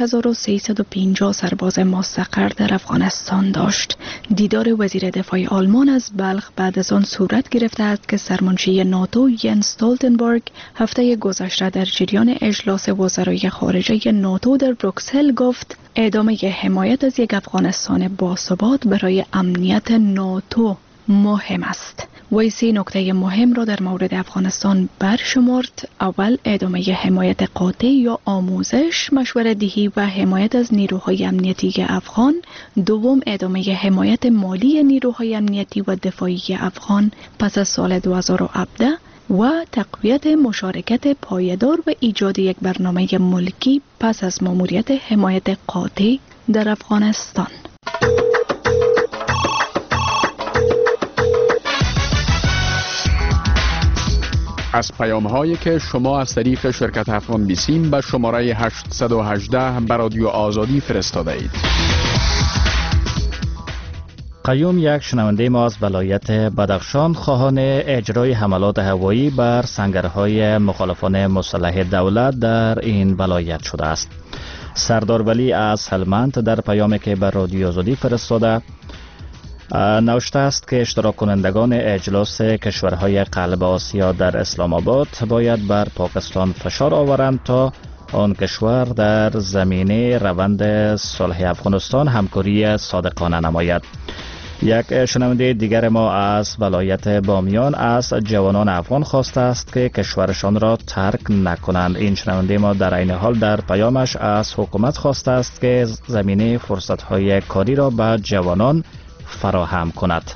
5350 سرباز مستقر در افغانستان داشت. دیدار وزیر دفاع آلمان از بلخ بعد از آن صورت گرفته است که سرمنشی ناتو ینس استولتنبرگ هفته گذشته در جریان اجلاس وزرای خارجه ناتو در بروکسل گفت ادامه حمایت از یک افغانستان باثبات برای امنیت ناتو مهم است. وی 3 نکته مهم را در مورد افغانستان برشمرد. اول، ادامه حمایت قاطع یا آموزش، مشورت دهی و حمایت از نیروهای امنیتی افغان. دوم، ادامه حمایت مالی نیروهای امنیتی و دفاعی افغان پس از سال 2017 و تقویت مشارکت پایدار و ایجاد یک برنامه ملکی پس از ماموریت حمایت قاطع در افغانستان. از پیام‌هایی که شما از طریق شرکت افغان بیسیم به شماره 818 به رادیو آزادی فرستاده اید. قیوم، یک شنونده ما از ولایت بدخشان، خواهان اجرای حملات هوایی بر سنگرهای مخالفان مسلح دولت در این ولایت شده است. سردار ولی از هلمند در پیامی که بر رادیو آزادی فرستاده نوشته است که اشتراک کنندگان اجلاس کشورهای قلب آسیا در اسلام آباد باید بر پاکستان فشار آورند تا آن کشور در زمینه روند صلح افغانستان همکاری صادقانه نماید. یک شنونده دیگر ما از ولایت بامیان از جوانان افغان خواسته است که کشورشان را ترک نکنند. این شنونده ما در این حال در پیامش از حکومت خواسته است که زمینه فرصت‌های کاری را به جوانان فراهم کند.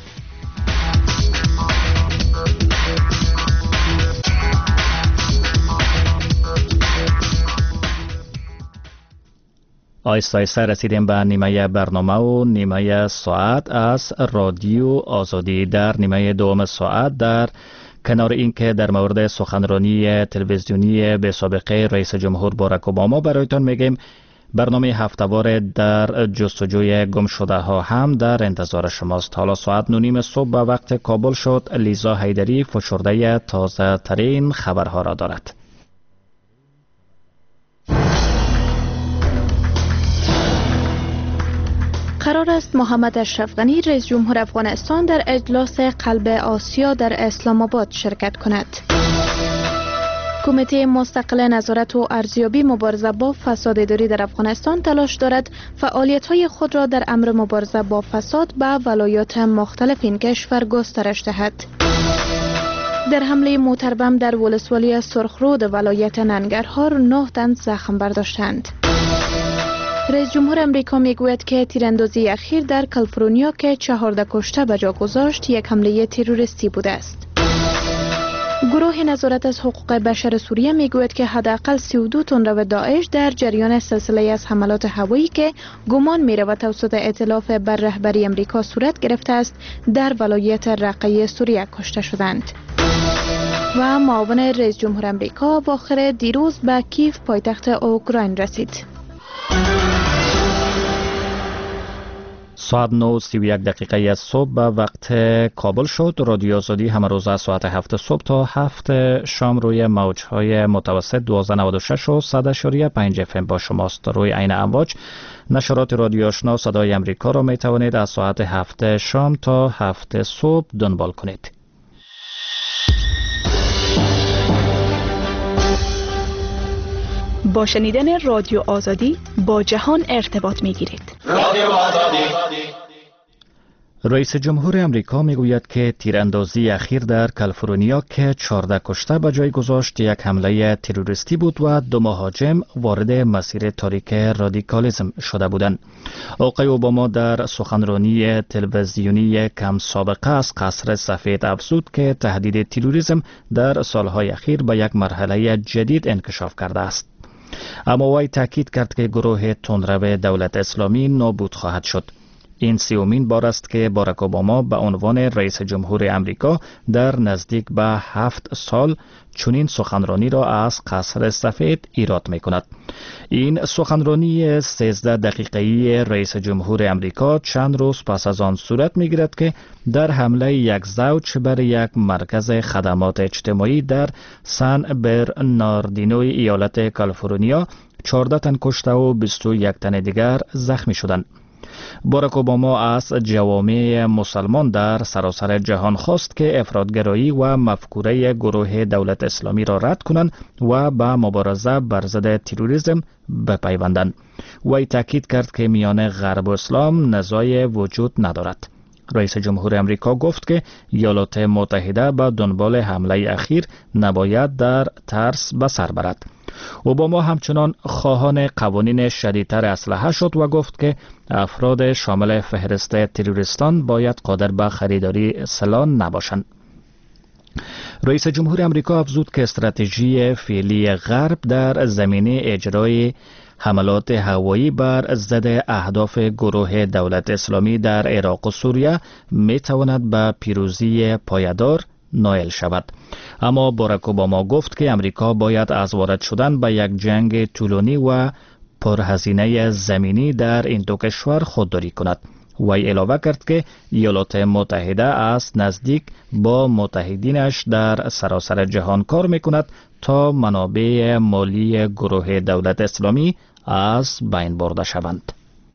آیسته آیسته رسیدیم به نیمه برنامه و نیمه ساعت از رادیو آزادی. در نیمه دوم ساعت در کنار اینکه در مورد سخنرانی تلویزیونی به سابقه رئیس جمهور باراک اوباما برایتان میگیم، برنامه هفته‌وار در جستجوی گم شده ها هم در انتظار شماست. حالا ساعت 9:30 صبح به وقت کابل شد. لیزا حیدری فشرده تازه ترین خبرها را دارد. قرار است محمد اشرف غنی رئیس جمهور افغانستان در اجلاس قلب آسیا در اسلام آباد شرکت کند. کمیته مستقل نظارت و ارزیابی مبارزه با فساد اداری در افغانستان تلاش دارد فعالیت‌های خود را در امر مبارزه با فساد به ولایات مختلف این کشور گسترش دهد. در حمله موتربم در ولسوالی سرخرود ولایت ننگرهار 9 تن زخم برداشتند. رئیس جمهور امریکا میگوید که تیراندازی اخیر در کالیفرنیا که 14 کشته به جا گذاشت یک حمله تروریستی بوده است. گروه نظارت از حقوق بشر سوریه میگوید که حداقل 32 تن رو داعش در جریان سلسله از حملات هوایی که گمان میرود توسط ائتلاف بر رهبری امریکا صورت گرفته است در ولایت رقه سوریه کشته شدند. و معاون رئیس جمهور امریکا باخر دیروز به کیف پایتخت اوکراین رسید. ساعت 9:31 دقیقه از صبح به وقت کابل شد. رادیو آزادی همه روز از ساعت 7 صبح تا 7 شام روی موجهای متوسط 1296 و 100.5 FM با شماست. روی این امواج نشرات رادیو آشنا صدای امریکا را می توانید از ساعت 7 شام تا 7 صبح دنبال کنید. با شنیدن رادیو آزادی با جهان ارتباط می گیرید. رادیو آزادی. رئیس جمهور امریکا می گوید که تیراندازی اخیر در کالیفرنیا که 14 کشته به جای گذاشت یک حمله تروریستی بود و 2 مهاجم وارد مسیر تاریک رادیکالیسم شده بودند. آقای اوباما در سخنرانی تلویزیونی کم سابقه از قصر سفید افزود که تهدید تروریسم در سالهای اخیر به یک مرحله جدید انکشاف کرده است. اما وی تاکید کرد که گروه تندرو دولت اسلامی نابود خواهد شد. این 30مین بار است که باراک اوباما به عنوان رئیس جمهور امریکا در نزدیک به 7 سال چنین سخنرانی را از قصر سفید ایراد می کند. این سخنرانی 13 دقیقه‌ای رئیس جمهور امریکا چند روز پس از آن صورت می گیرد که در حمله یک زوج بر یک مرکز خدمات اجتماعی در سان برناردینوی ایالت کالیفرنیا 14 تن کشته و 21 تن دیگر زخمی شدند. باراک اوباما از جوامع مسلمان در سراسر جهان خواست که افراطگرایی و مفکوره گروه دولت اسلامی را رد کنند و به مبارزه بر ضد تروریسم بپیوندند. وی تاکید کرد که میان غرب و اسلام نزاعی وجود ندارد. رئیس جمهور امریکا گفت که ایالات متحده به دنبال حمله اخیر نباید در ترس به سر برد. اوباما همچنان خواهان قوانین شدیدتر اسلحه شد و گفت که افراد شامل فهرست تروریستان باید قادر به خریداری سلاح نباشند. رئیس جمهور امریکا افزود که استراتژی فعلی غرب در زمینه اجرای حملات هوایی بر ضد اهداف گروه دولت اسلامی در عراق و سوریه می تواند به پیروزی پایدار نائل شود. اما باراک اوباما گفت که امریکا باید از وارد شدن به یک جنگ طولانی و پرهزینه زمینی در این دو کشور خودداری کند. وی علاوه کرد که ایالات متحده است نزدیک با متحدینش در سراسر جهان کار میکند تا منابع مالی گروه دولت اسلامی از بین برده شوند.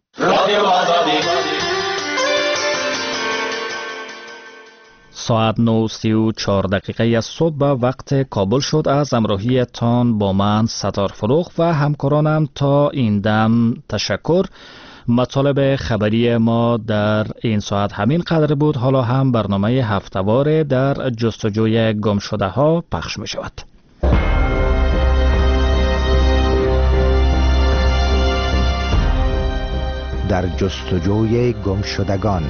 ساعت 9:34 از صبح وقت کابل شد. از همراهی تان با من ستار فروغ و همکارانم تا این دم تشکر. مطالب خبری ما در این ساعت همین قدر بود. حالا هم برنامه هفته‌وار در جستجوی گمشده ها پخش می شود. در جستجوی گمشدگان.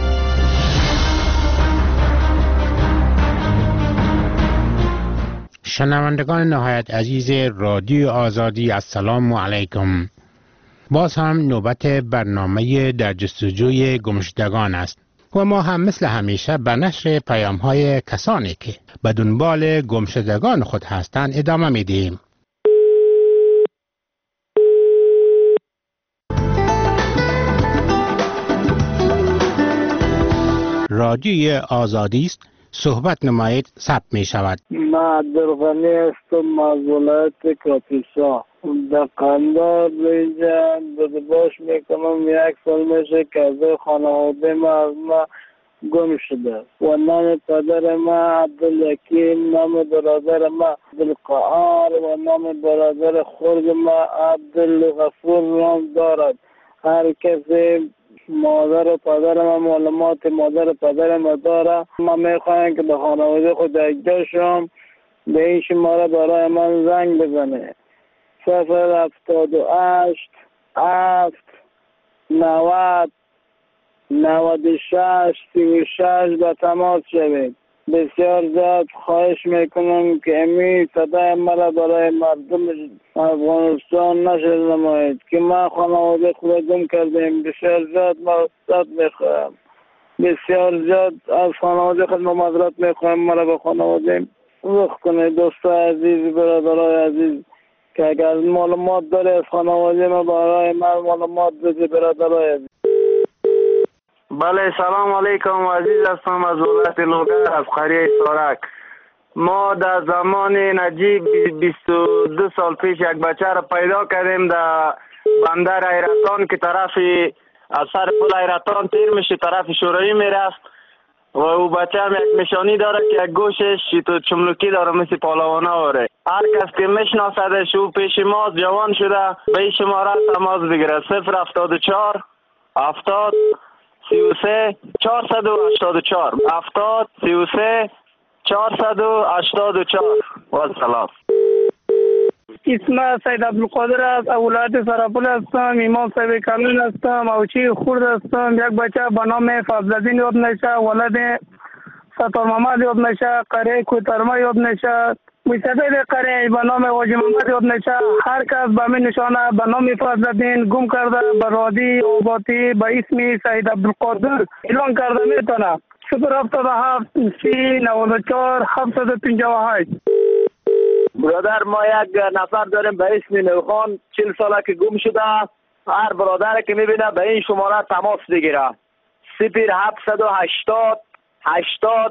شنوندگان نهایت عزیز رادیو آزادی، السلام علیکم. باز هم نوبت برنامه در جستجوی گمشدگان است و ما هم مثل همیشه به نشر پیام‌های کسانی که به دنبال گمشدگان خود هستند ادامه میدیم. رادیوی آزادی است، صحبت نمایید، ثبت می شود. من عبدالغنی هستم از ولایت کاپیسا. در قندار اینجا دادباش میکنم. 1 سال میشه که از خانواده ما گم شده و نام پدر ما عبدالیکیم، نام برادر ما عبدالقهار و نام برادر خرد ما عبدالغفور نام دارد. هر کسی مادر و پدر ما معلومات مادر و پدر ما داره. ما میخوایم که به خانواده خود اجرا شم. به این شماره برای من زنگ بزنه 078 7 90 96 36 به تماس شوید. بسیار زیاد خواهش میکنم که امی صدای مرا برای مردم افغانستان نشر نمایید که ما خانواده خود گم کردیم. بسیار زیاد معذرت میخواهم. بسیار زیاد از خانواده خود معذرت میخواهم. مرا به خانواده رخ کنید. دوستای عزیز، برادرای عزیز، که اگر معلومات داره از خانواده ما برای من معلومات بده. برادرای عزیز، بله، سلام علیکم. عزیز هستم از ولایت لوگر از قریه سارک. ما در زمان نجیب 22 سال پیش یک بچه را پیدا کردیم در بندر ایرتان که طرف از سر پل ایرتان تیر میشه طرف شورایی میرفت و او بچه هم یک نشانی داره که یک گوشش تو چملوکی داره مثل پالوانا واره. هر کس که میشناسدش او پیش ما جوان شده به این شماره تماس بگیره 074 70 33 484 70 33 484 و سلام. اسم سید عبدالقادر است. ولایت سرپل هستم. امام صاحب کامل هستم. اوچی خورد هستم. یک بچه به نام فضلالدین یاد نشه، ولد ستار محمد یاد نشه، قریه کوترما یاد نشه، مستدل قریه به نام واجی محمد یاد نشه. هر کس به من نشانه به نام فضلالدین گم کرده به رادی آباتی به اسم سید عبدالقادر اعلان کرده میتونه. 077 30 94 758. برادر، ما یک نفر داریم به اسم نوخان 40 ساله که گم شده. هر برادر که میبینه به این شماره تماس بگیره 0780 80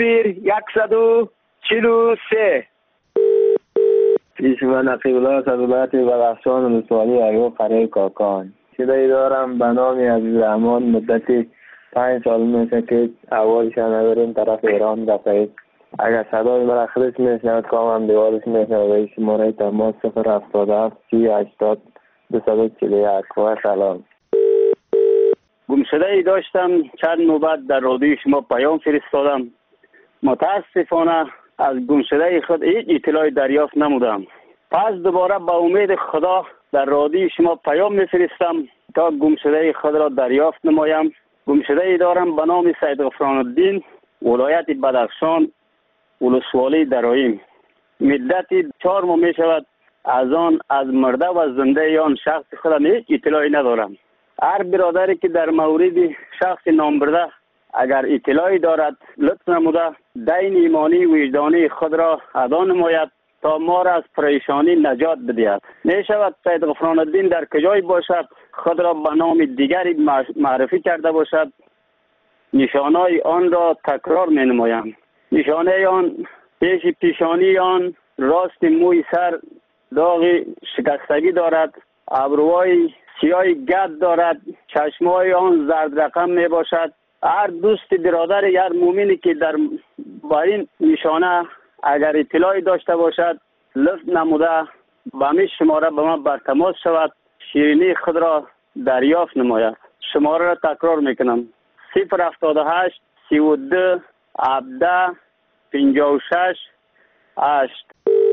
143. اسم من نقیب الله از ولایت بدخشان ولسوالی ایوب قریه کاکان. چیزایی دارم به نام عبدالرحمن. مدتی 5 سال میشه که اولش نداریم طرف ایران رفته. اگر صدای مرا خودش میشنود کامم دیوارش میشنود به شماره تماس 077 30 80 241 و سلام. گمشده ای داشتم چند نوبت در رادیوی شما پیام فرستادم. متاسفانه از گمشده خود هیچ اطلاعی دریافت نمودم. پس دوباره با امید خدا در رادیوی شما پیام میفرستم تا گمشده خود را دریافت نمایم. گمشده ای دارم به نام سید غفران الدین، ولایت بدخشان، ولسوالی درایم. مدتی 4 ماه می شود از مرده و زنده آن شخص خودم هیچ اطلاعی ندارم. هر برادری که در مورد شخص نامبرده اگر اطلاعی دارد لطف نموده دین ایمانی وجدانی خود را ادا نماید تا ما را از پریشانی نجات بدهد. می شود سید غفران الدین در کجای باشد خود را به نام دیگری معرفی کرده باشد، نشانهای آن را تکرار می نمایم. نشانه آن پیش پیشانی آن راست موی سر داغ شکستگی دارد، ابروهای سیاه گد دارد، چشمهای آن زرد رقم می باشد. هر دوست برادر هر مومنی که در این نشانه اگر اطلاعی داشته باشد لطف نموده به همین شماره به من بر تماس شود، شیرینی خود را دریافت نماید. شماره را تکرار میکنم: 078 32 17 56 8.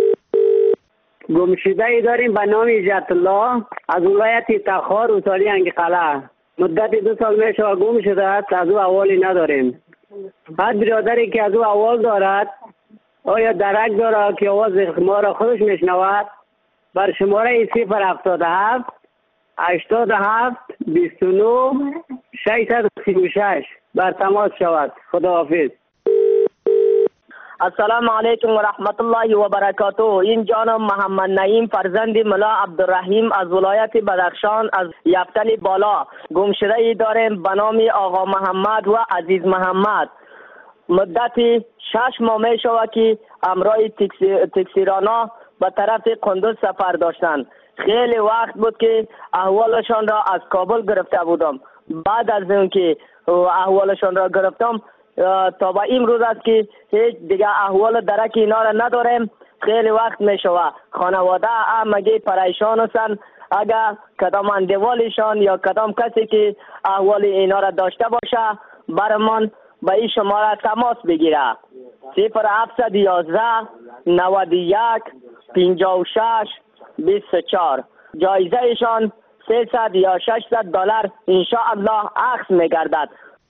گمشده ای داریم به نام عزت الله از ولایت تخار اوسالی انگیقلعه. مدت 2 سال می شود گم شده است، از او احوالی نداریم. هر برادری که از او احوال دارد آیا درک دارد که آواز ما را خودش میشنود بر شماره 077 87 29 636 بر تماس شود. خداحافظ. السلام علیکم و رحمت الله و برکاته. این جانم محمد نعیم فرزند ملا عبدالرحیم از ولایت بدخشان از یفتل بالا. گمشده ای داریم به نام آقا محمد و عزیز محمد. مدت 6 ماه می شود که همراه تکسیرانا به طرف قندوز سفر داشتند. خیلی وقت بود که احوالشان را از کابل گرفته بودم. بعد از اینکه احوالشان را گرفتم تا به امروز است که هیچ دیگه احوال درک اینا را نداریم. خیلی وقت می شود خانواده همگی پریشان هستند. اگر کدام اندوالشان یا کدام کسی که احوال اینا را داشته باشه برمان به این شماره تماس بگیره: 0711 91 56 24. جایزه ایشان 300 یا 600 دلار انشاءالله اخذ می گردد.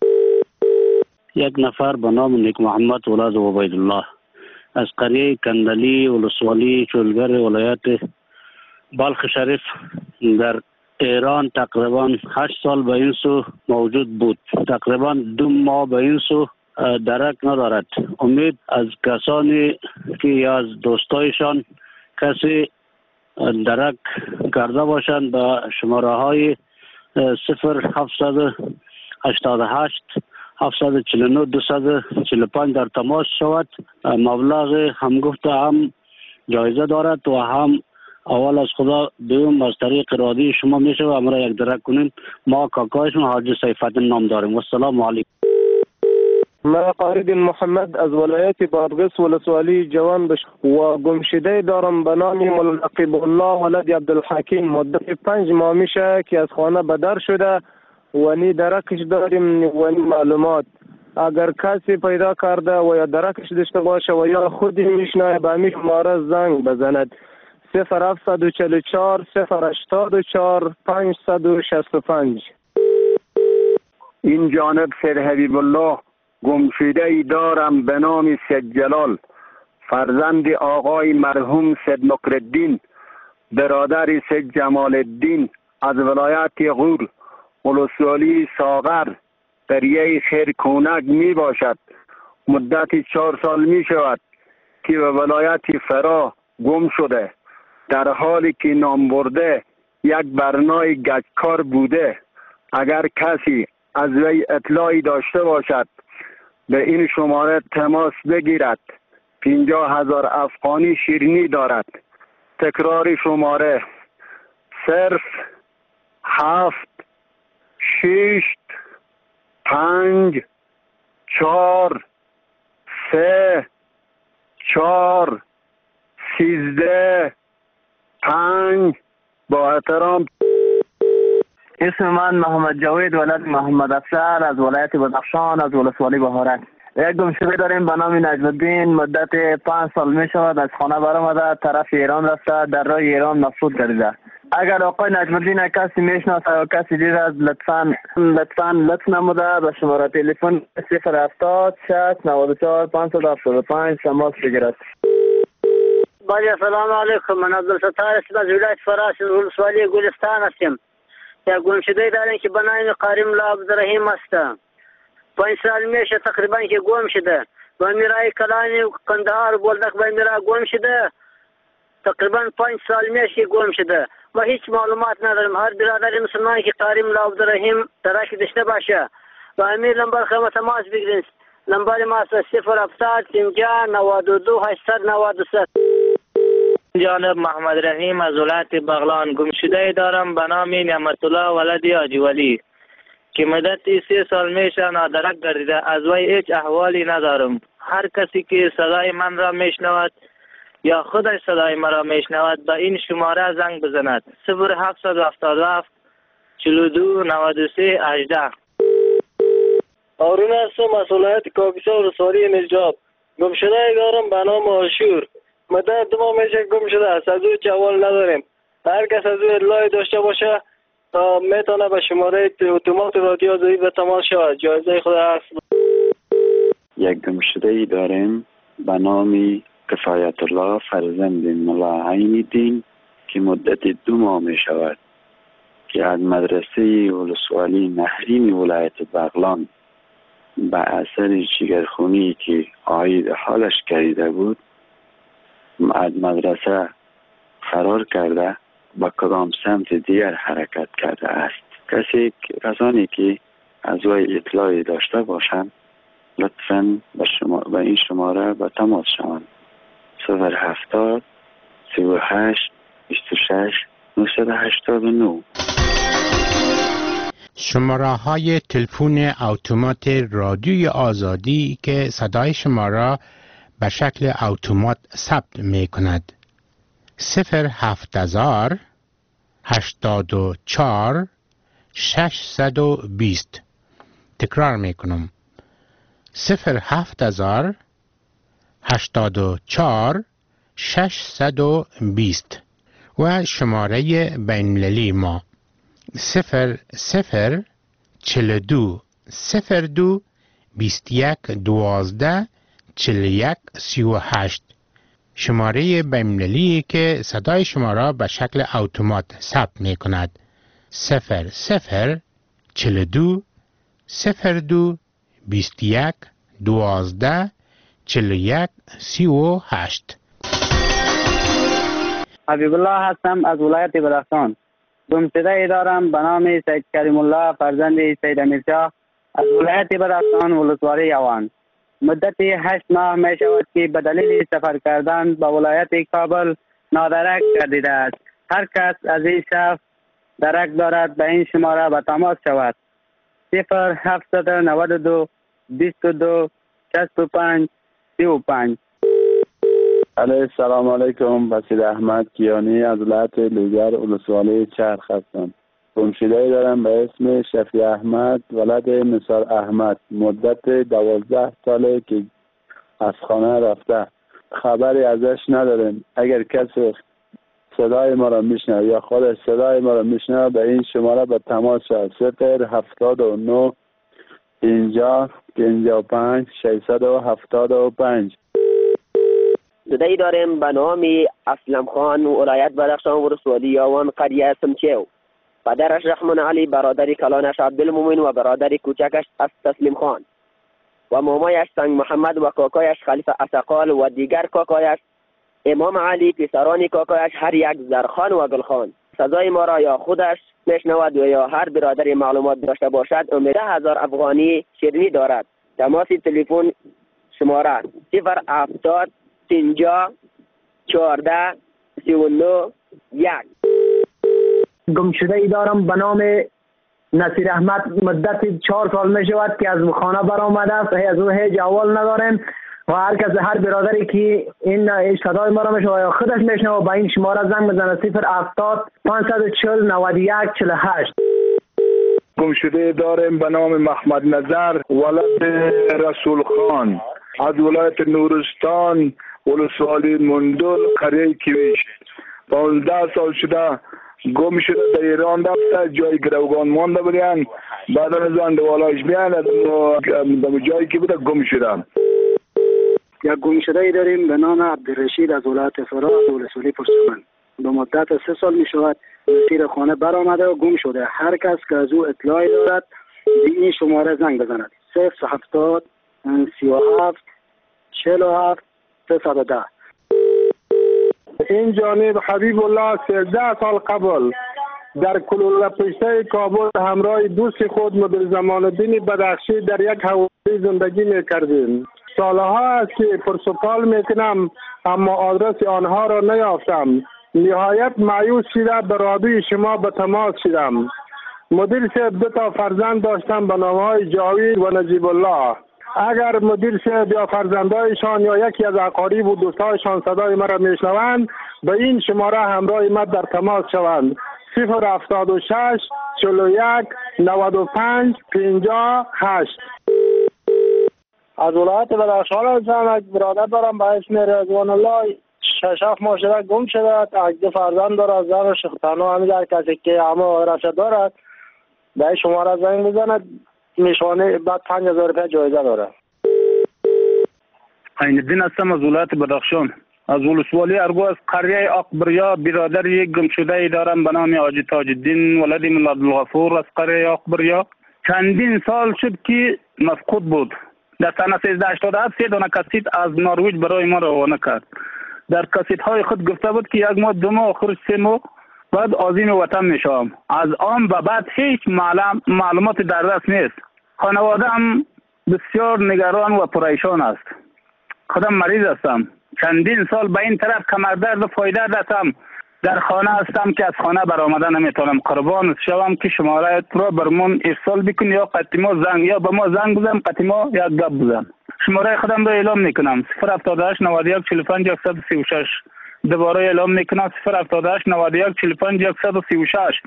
یک نفر به نام نیک محمد ولاد عبیدالله از قریه کندلی ولسوالی چولگر ولایت بلخ شریف در ایران تقریبا 8 سال به این سو موجود بود. تقریبا 2 ماه به این سو درک ندارد. امید از کسانی که از دوستایشان کسی درک کرده باشند به شماره های 0788 749 245 در تماس شود. مبلغ هم گفته هم جایزه دارد و هم اول از خدا دوم از طریق رادیو شما میشه و امرا یک درک کنین. ما کاکایشون حاجی سیفالدین نام داریم. والسلام علیکم. من قارد محمد از ولایت بادغیس ولسوالی جوان بش و گمشده دارم به نام ملقب الله ولد عبدالحکیم. مدت 5 ماه میشه که از خانه بدر شده و نی درکش داریم و نی معلومات. اگر کسی پیدا کرده و یا درکش داشته باشه و یا خودی میشنه به همین شماره زنگ بزند: 0744 084 565. این جانب سید حبیب الله گمشده ای دارم به نام سید جلال فرزند آقای مرحوم سید نقرالدین برادر سید جمال الدین از ولایت غور ولسوالی ساغر قریه خیر کونک می باشد. مدت 4 سال می شود که به ولایت فرا گم شده، در حالی که نام برده یک برنای گچکار بوده. اگر کسی از وی اطلاعی داشته باشد به این شماره تماس بگیرد. 50,000 افغانی شیرینی دارد. تکرار شماره 07 6 5 4 3 4 13 5. با احترام. اسم من محمد جاوید ولد محمد افشار از ولایت بدخشان از ولسوالی بهارک. یک گمشده داریم به نام نجم الدین. مدت 5 سال می شود از خانه برآمده طرف ایران رفته، در راه ایران مفقود گردیده. اگر آقای نجم الدین کسی میشناسه یا کسی دید از لطف نموده به شماره تلفن 070 60 94 575 تماس بگیرد. بله سلام علیکم. من عبدالستار اسم از ولایت فراس ولسوالی گلستان هستم. یک گمشده داریم که به نام قاریم الله عبدالرحیم است. 5 سال میشه تقریبا که گم شده. و میرای کلانی کندهار بولدک به میرا گم شده. تقریبا 5 سال میشه گم شده. ما هیچ معلومات نداریم. هر برادر مسلمانی که قاری ملا عبدالرحیم ترک داشته باشه و همین نمبر خیلی تماس بگیرید. نمبر ما 070 50 92 893. جانب محمد رحیم از ولایت بغلان. گمشده دارم به نام نعمت الله ولد حاجی ولی که مدت 3 سال میشه نادرک گردیده. از وی هیچ احوالی ندارم. هر کسی که صدای من را میشنود یا خودش صدای مرا میشنود به این شماره زنگ بزند. 0777 42 93 18. هارون هستم از ولایت کاپیسا و رسوالی نجاب. گمشده دارم به نام آشور. مدت 2 ماه میشه گم شده است. از او جوال نداریم. هر کس از او اطلاعی داشته باشه تا میتونه به شماره اتومات رادیو آزادی به تماس شود. جایزه خود است. یک گمشده داریم به نام کفایت الله فرزند ملا عین دین که مدت 2 ماه می شود که از مدرسه ولسوالی نهرین ولایت بغلان به اثر جگرخونی که عاید حالش کریده بود از مدرسه فرار کرده به کدام سمت دیگر حرکت کرده است. کسانی که از وی اطلاعی داشته باشند لطفاً به این شماره به تماس شوند. 070 38 26 989. شماره های تلفن اتومات رادیوی آزادی که صدای شما را به شکل اتومات ثبت می کند. 070 84 620. تکرار می کنم. 070 84 620 و شماره بین‌المللی ما 00 42 02 21 12 41 38. شماره بین‌المللی که صدای شما را به شکل اتومات ثبت می کند. 00 42 02 21 12 41 38. حبیب الله هستم از ولایت بدخشان. گمشده دارم به نام سید کریم الله فرزند سید امیرشاه از ولایت بدخشان ولسوالی یوان. مدت 8 ماه می شود که به دلیل سفر کردن به ولایت کابل نادرک گردیده است. هر کس از این شخص درک دارد به این شماره به تماس شود. 0792 22 65 35. سلام علیکم. بسیر احمد کیانی از ولایت لوگر ولسوالی چرخ هستم. گمشده دارم به اسم شفیع احمد ولد نثار احمد. مدت 12 ساله که از خانه رفته. خبری ازش نداریم. اگر کسی صدای ما را میشنوه یا خودش صدای ما را میشنوه به این شماره به تماس شود. 079 50 55 675. صدایی داریم به نام اسلم خان ولایت بدخشان ولسوالی یوان قریه سمچیو. پدرش رحمان علی، برادر کلانش عبدالمومن و برادر کوچکش از تسلیم خان و مامایش سنگ محمد و کاکایش خلیفه اسقال و دیگر کاکایش امام علی، پسران کاکایش هر یک زرخان و گلخان. صدای ما را یا خودش میشنود و یا هر برادر معلومات داشته باشد امید 1000 افغانی شیرینی دارد. تماس تلفن شماره 070 50 14 39 1. گمشده ای دارم به نام نصیر احمد. مدت 4 سال می شود که از خانه برآمده است. از او هیچ احوال نداریم و هر برادری که این صدای ما را میشنوه یا خودش میشنوه به این شماره زنگ بزنه. 070 540 91 48. گمشده داریم به نام محمد نظر ولد رسول خان از ولایت نورستان ولسوالی مندل قریه کیویش. 15 سال شده گم شده. در ایران رفته، جای گروگان مانده بودن. بعد از آن دوالایش بیان در جایی که بوده گم شده. یک گم شده ای داریم به نام عبدالرشید از ولایت فرا ولسوالی پرسمن. به مدت 3 سال می شود مسیر خانه برآمده و گم شده. هر کس که از او اطلاعی دارد به این شماره زنگ بزند. 070 37 47 310. این جانب حبیب الله 13 سال قبل در کلولپشته کابل همراه دوست خود مدیر زمان الدین بدخشی در یک حوالی زندگی میکردیم. سالها است که پرسپال میکنم اما آدرس آنها را نیافتم. نهایت مایوس شده به رادیوی شما به تماس شدم. مدیر صاحب 2 فرزند داشتم به نامهای جاوید و نجیب الله. اگر مدیر صاحب یا فرزندایشان یا یکی از اقارب و دوستایشان صدای مرا میشنوند به این شماره همراه ما در تماس شوند. 076 41 95 58. از ولایت بدخشان هستم. یک برادر دارم به اسم رضوان الله 6-7 ماه شده گم شده. 2 فرزند دارد، زن و شختنو. همیشه کسی که همه آدرس دارد به شماره زنگ بزند، نشانه بعد 5000 روپیه جایزه دارد. عین الدین هستم از ولایت بدخشان، از ولسوالی ارگو، از قریه اقبریا. برادر یک گم شده دارم به نام حاجی تاج الدین ولد مولا عبدالغفور از قریه اقبریا. چندین سال شد که مفقود بود. در سال 1387 3 دانه کاسیت از نروژ برای ما روانه کرد. در کاسیت های خود گفته بود که 1 ماه 2 ماه آخر 3 ماه بعد عازم وطن میشم. از آن به بعد هیچ معلومات در دست نیست. خانواده هم بسیار نگران و پریشان است. خودم مریض هستم. چندین سال به این طرف کمردرد و فایده دستم. در خانه هستم که از خانه برآمده نمیتونم. قربان شوم که شماره را برمون ارسال بکن یا قطیما زنگ یا به ما زنگ بزن، قطیما یا گپ بزن. شماره خودم را اعلام میکنم 078 91 45 136. دوباره اعلام میکنم 078 91 45 136.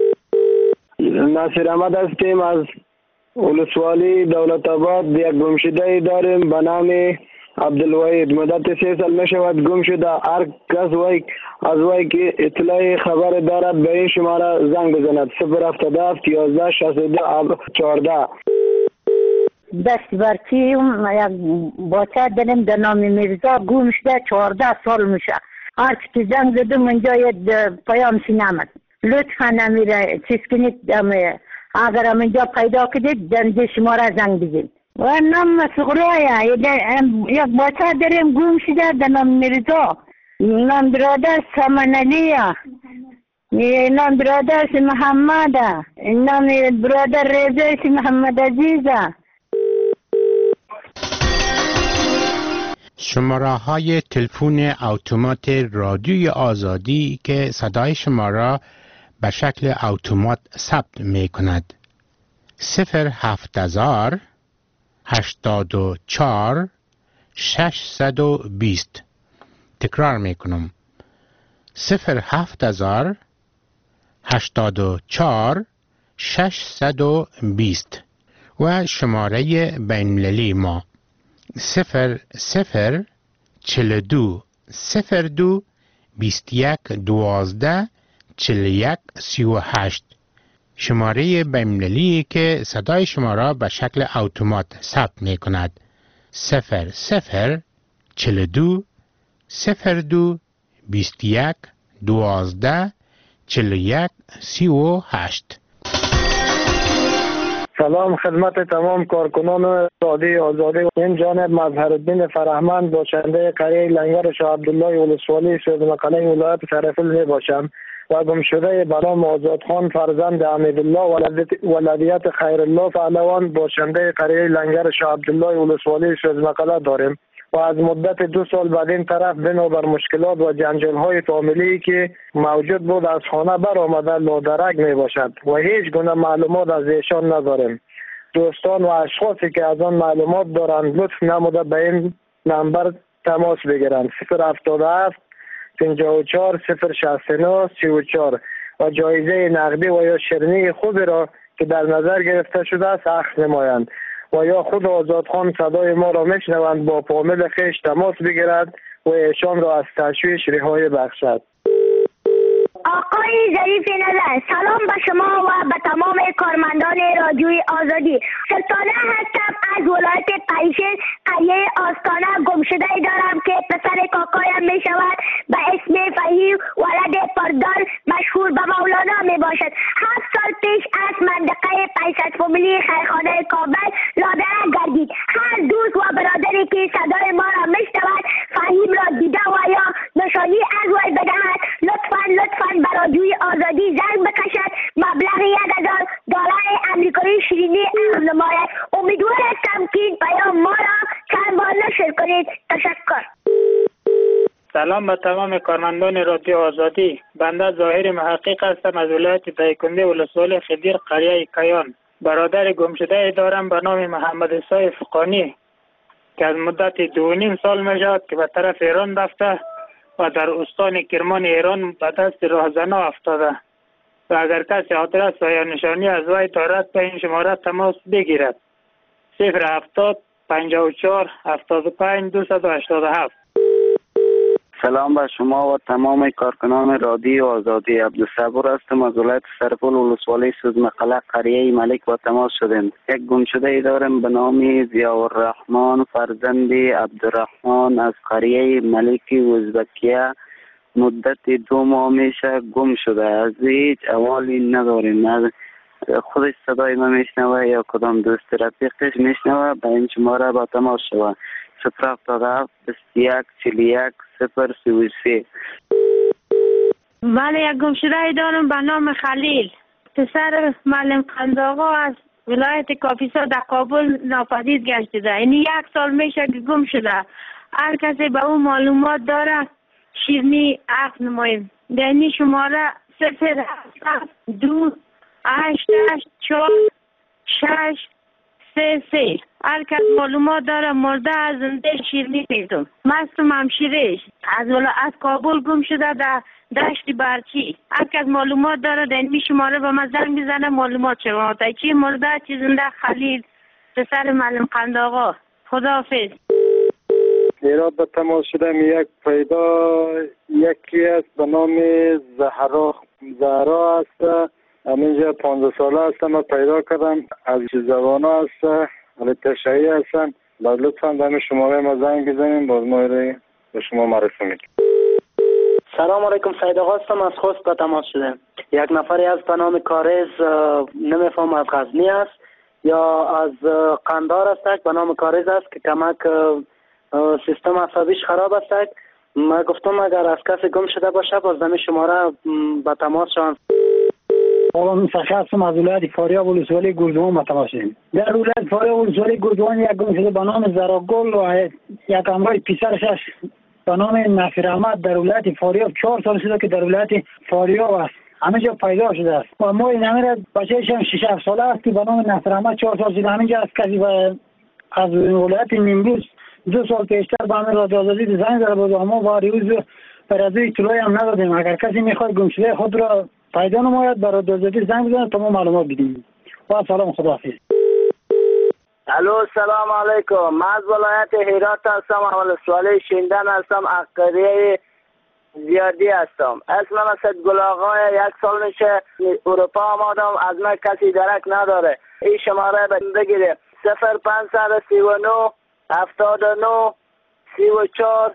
ناصر احمد هستیم از ولسوالی دولت آباد. یک گمشده داریم به نام عبدالوحید. مدت 3 سال میشود گم شده. هر کس از وی که اطلاع خبر دارد به این شماره زنگ بزند 077 11 62 14. دست برچی یک بچه داریم در نام میرزا گم شده 14 سال میشه. هر که زنگ زدم اینجا پیام نامد. لطفا نمیره چیز کنید، اگر هم اینجا پیدا کدید در شماره زنگ بزنید. و نام سغرایه یک بچه داریم گم شده در نام میرزا. نام برادر سمن علیه، نام برادر محمده، نام برادر رضای محمد عزیزه. شماره های تلفن اتومات رادیوی آزادی که صدای شما را به شکل اتومات ثبت می کند 07000 84 620. تکرار می کنم 07000 84 620 و شماره بین‌المللی ما 0042 02 21 12 41 38. شماره بین‌المللی که صدای شما را به شکل اتومات ثبت می کند 0042 02 21 12 41 38. سلام خدمت تمام کارکنان رادیو آزادی. این جانب مظهرالدین فرهمند باشنده قریه لنگر شاه عبدالله ولسوالی سوزمقاله ولایت سرپل می باشم و گمشده به نام آزادخان فرزند حمیدالله ولدیت خیرالله پهلوان باشنده قریه لنگر شاه عبدالله ولسوالی سوزمقاله داریم و از مدت 2 سال بعد این طرف بنابر مشکلات و جنجال های فامیلی که موجود بود از خانه برآمده لادرک می باشد و هیچ گونه معلومات از ایشان نداریم. دوستان و اشخاصی که از آن معلومات دارند لطف نموده به این نمبر تماس بگیرند 077 54 069 34 و جایزه نقدی و یا شیرینی خوبی را که در نظر گرفته شده است اخذ نمایند و یا خود آزادخان صدای ما را میشنوند با فامیل خیش تماس بگیرد و ایشان را از تشویش رهایی بخشد. آقای ظریف نظر، سلام به شما و به تمام کارمندان رادیوی آزادی. سلطانه هستم از ولایت قیشین، قریه آستانه. گمشده دارم که پسر کاکایم می شود به اسم فهیم ولد پردار، مشهور به مولانا می باشد. 7 سال پیش از منطقه پیست فامیلی خیرخانه کابل لادرک گردید. هر دوست و برادری که صدای ما را می شود فهیم را دیده و یا نشانی از وی سلام به تمام کارمندان رادیو آزادی. بنده ظاهر محقق هستم از ولایت دایکنده ولسوالی خدیر قریه کیان. برادر گمشده دارم به نام محمد عیسی فقانی که از مدت 2.5 سال می شود که به طرف ایران رفته و در استان کرمان ایران به دست راهزنا افتاده و اگر کسی آدرس و یا نشانی از وی دارد به این شماره تماس بگیرد. 070 54 75 287. سلام به شما و تمام کارکنان رادیو آزادی. عبدالصبور هستم از ولایت سرپل ولسوالی سوزمقله قریه ملک با تماس شدیم. یک گمشده ای دارم به نام ضیاءالرحمن فرزند عبدالرحمن از قریه ملک ازبکیه. مدت 2 ماه میشه گم شده. از هیچ احوالی نداریم. از خودش صدای ما میشنوه یا کدام دوست رفیقش میشنوه به این شماره با تماس شوه. 077 21 41 033. بله، یک گمشده ای دارم به نام خلیل، پسر معلم قنداغا از ولایت کاپیسا در کابل ناپدید گشته. یعنی 1 سال میشه که گم شده. هر کسی به اون معلومات داره شیرنی عقد نماییم. یعنی شماره 077 2 884 633. هر کس معلومات داره مرده از زنده شیرنی پیدم. مستم همشیرش از کابل گم شده در دشت برچی. هر کس معلومات داره در این شماره به من زنگ بزنه معلومات شما تا چی مرده چی زنده. خلیل پسر معلم قنداغا. خداحافظ. ایراد به تماس شدم. یک پیدا یکی است به نام زهرا است. همینجا 15 ساله هستم و پیدا کردم. از جوانه است. ولی تشهی هستن. لطفا به شماره ما زنگ بزنیم باز ما به شما معرفی میکنیم. سلام علیکم، سید آقا هستم از خوست به تماس شدم. یک نفری از به نام کارز، نمیفهم از غزنی است یا از قندار است، به نام کارز است که کمک سیستم عصبیش خراب است. من گفتم اگر از کسی گم شده باشه باز دم شماره به تماس شوند. سلام، سخی هستم از ولایت فاریاب ولسوالی گردوان به تماس شدیم. در ولایت فاریاب ولسوالی گردوان یک گم شده به نام زراگل و یک همراه پسرش است به نام نصیر احمد در ولایت فاریاب. 4 سال شده که در ولایت فاریاب است. همه جا پیدا شده است و ما این همه بچه‌ش هم 6 ساله است که به نام نصیر احمد 4 سال شده. همینجا از کسی از ولایت نیمروز 2 سال پیشتر به همین رادیو آزادی زنگ زده بود و ما با ریوز پر از اطلاعی هم ندادیم. اگر کسی میخواد گمشده خود را پیدا نماید برای رادیو آزادی زنگ بزنه تا ما معلومات بدیم. با سلام، خداحافظ. الو، سلام علیکم. من از ولایت هرات هستم. ولسوالی شیندن هستم. عقریه زیادی هستم. اسمم اسد گل آقا. 1 سال میشه اروپا آمدم. از من کسی درک نداره. این شماره بگیره 0539 79 34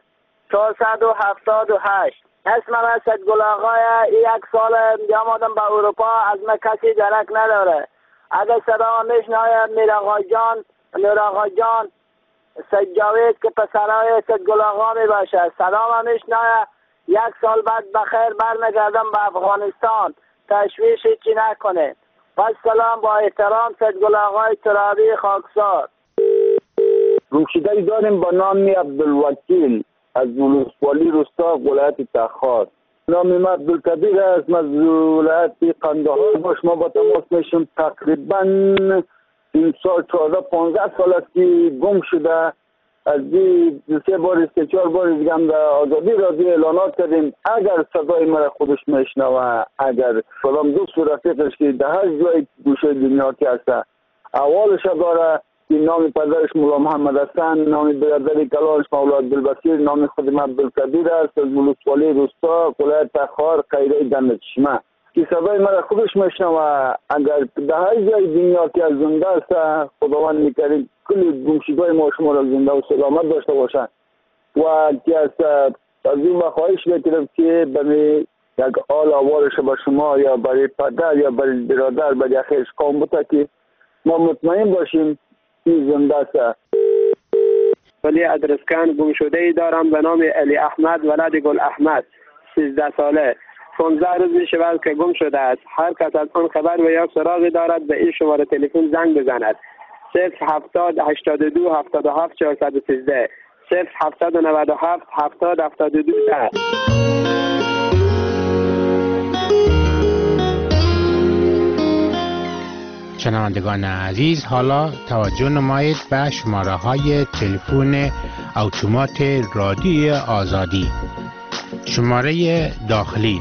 478. اسمم اسد گل آقا. 1 سال آمدم به اروپا. از من کسی درک نداره. اگر صدا میشنوه میر آقا جان، نور آقا جان، سجاوید که پسرای اسد گل آقا می باشه. سلام میشنوه. 1 سال بعد بخیر برنگردم به افغانستان. تشویش چی نکنه. با سلام، با احترام، اسد گل آقای ترابی خاکسار. گمشده‌ای داریم با نام عبدالوکیل از ولسوالی رستا ولایت تخار. نام من عبدالکبیر است. از ولایت قندهار باش ما با تماس میشیم. تقریبا این سال 14-15 سال است که گم شده. از 3 بار 4 بار دیگه هم در آزادی رادیو اعلانات کردیم. اگر صدای مرا خودش میشنوه، اگر کدام دوست و رفیقش که در هر جای گوشه دنیا که هست احوالش داره، که نام پدرش مولا محمد حسن، نام برادری کلانش مولا عبدالبصیر، نام خود من عبدالکبیر است. از ولسوالی رستا ولایت تخار قریه دندچشمه. که صدای مرا خودش میشنوه، اگر در هر جای دنیا که از زنده است خداوند میکرد کلی گمشده‌های ما شما را زنده و سلامت داشته باشند. و که از این خواهش میکنم که برای یک آل آوارش به شما یا برای پدر یا برای برادر برای خیش قوم بوده که ما مطمئن باشیم که زنده است. ولی ادرسکن گمشده‌ای دارم به نام علی احمد ولد گل احمد، 13 ساله. 15 روز می شود که گم شده است. هر کس از آن خبر و یا سراغی دارد به این شماره تلفن زنگ بزند. 070 82 77 413 0797 70 72 10. شنوندگان عزیز، حالا توجه نمایید به شماره های تلفن اتومات رادیوی آزادی. شماره داخلی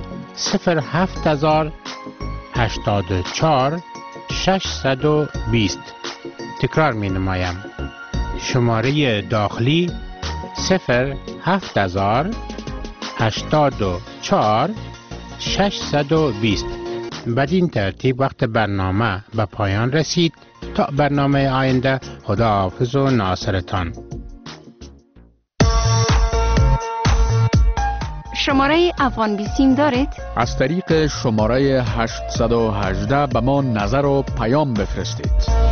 07084 620. تکرار می نمایم. شماره داخلی 07084 620. بدین ترتیب وقت برنامه به پایان رسید. تا برنامه آینده، خداحافظ و ناصرتان. شماره افغان بیسیم دارید؟ از طریق شماره 818 به ما نظر و پیام بفرستید.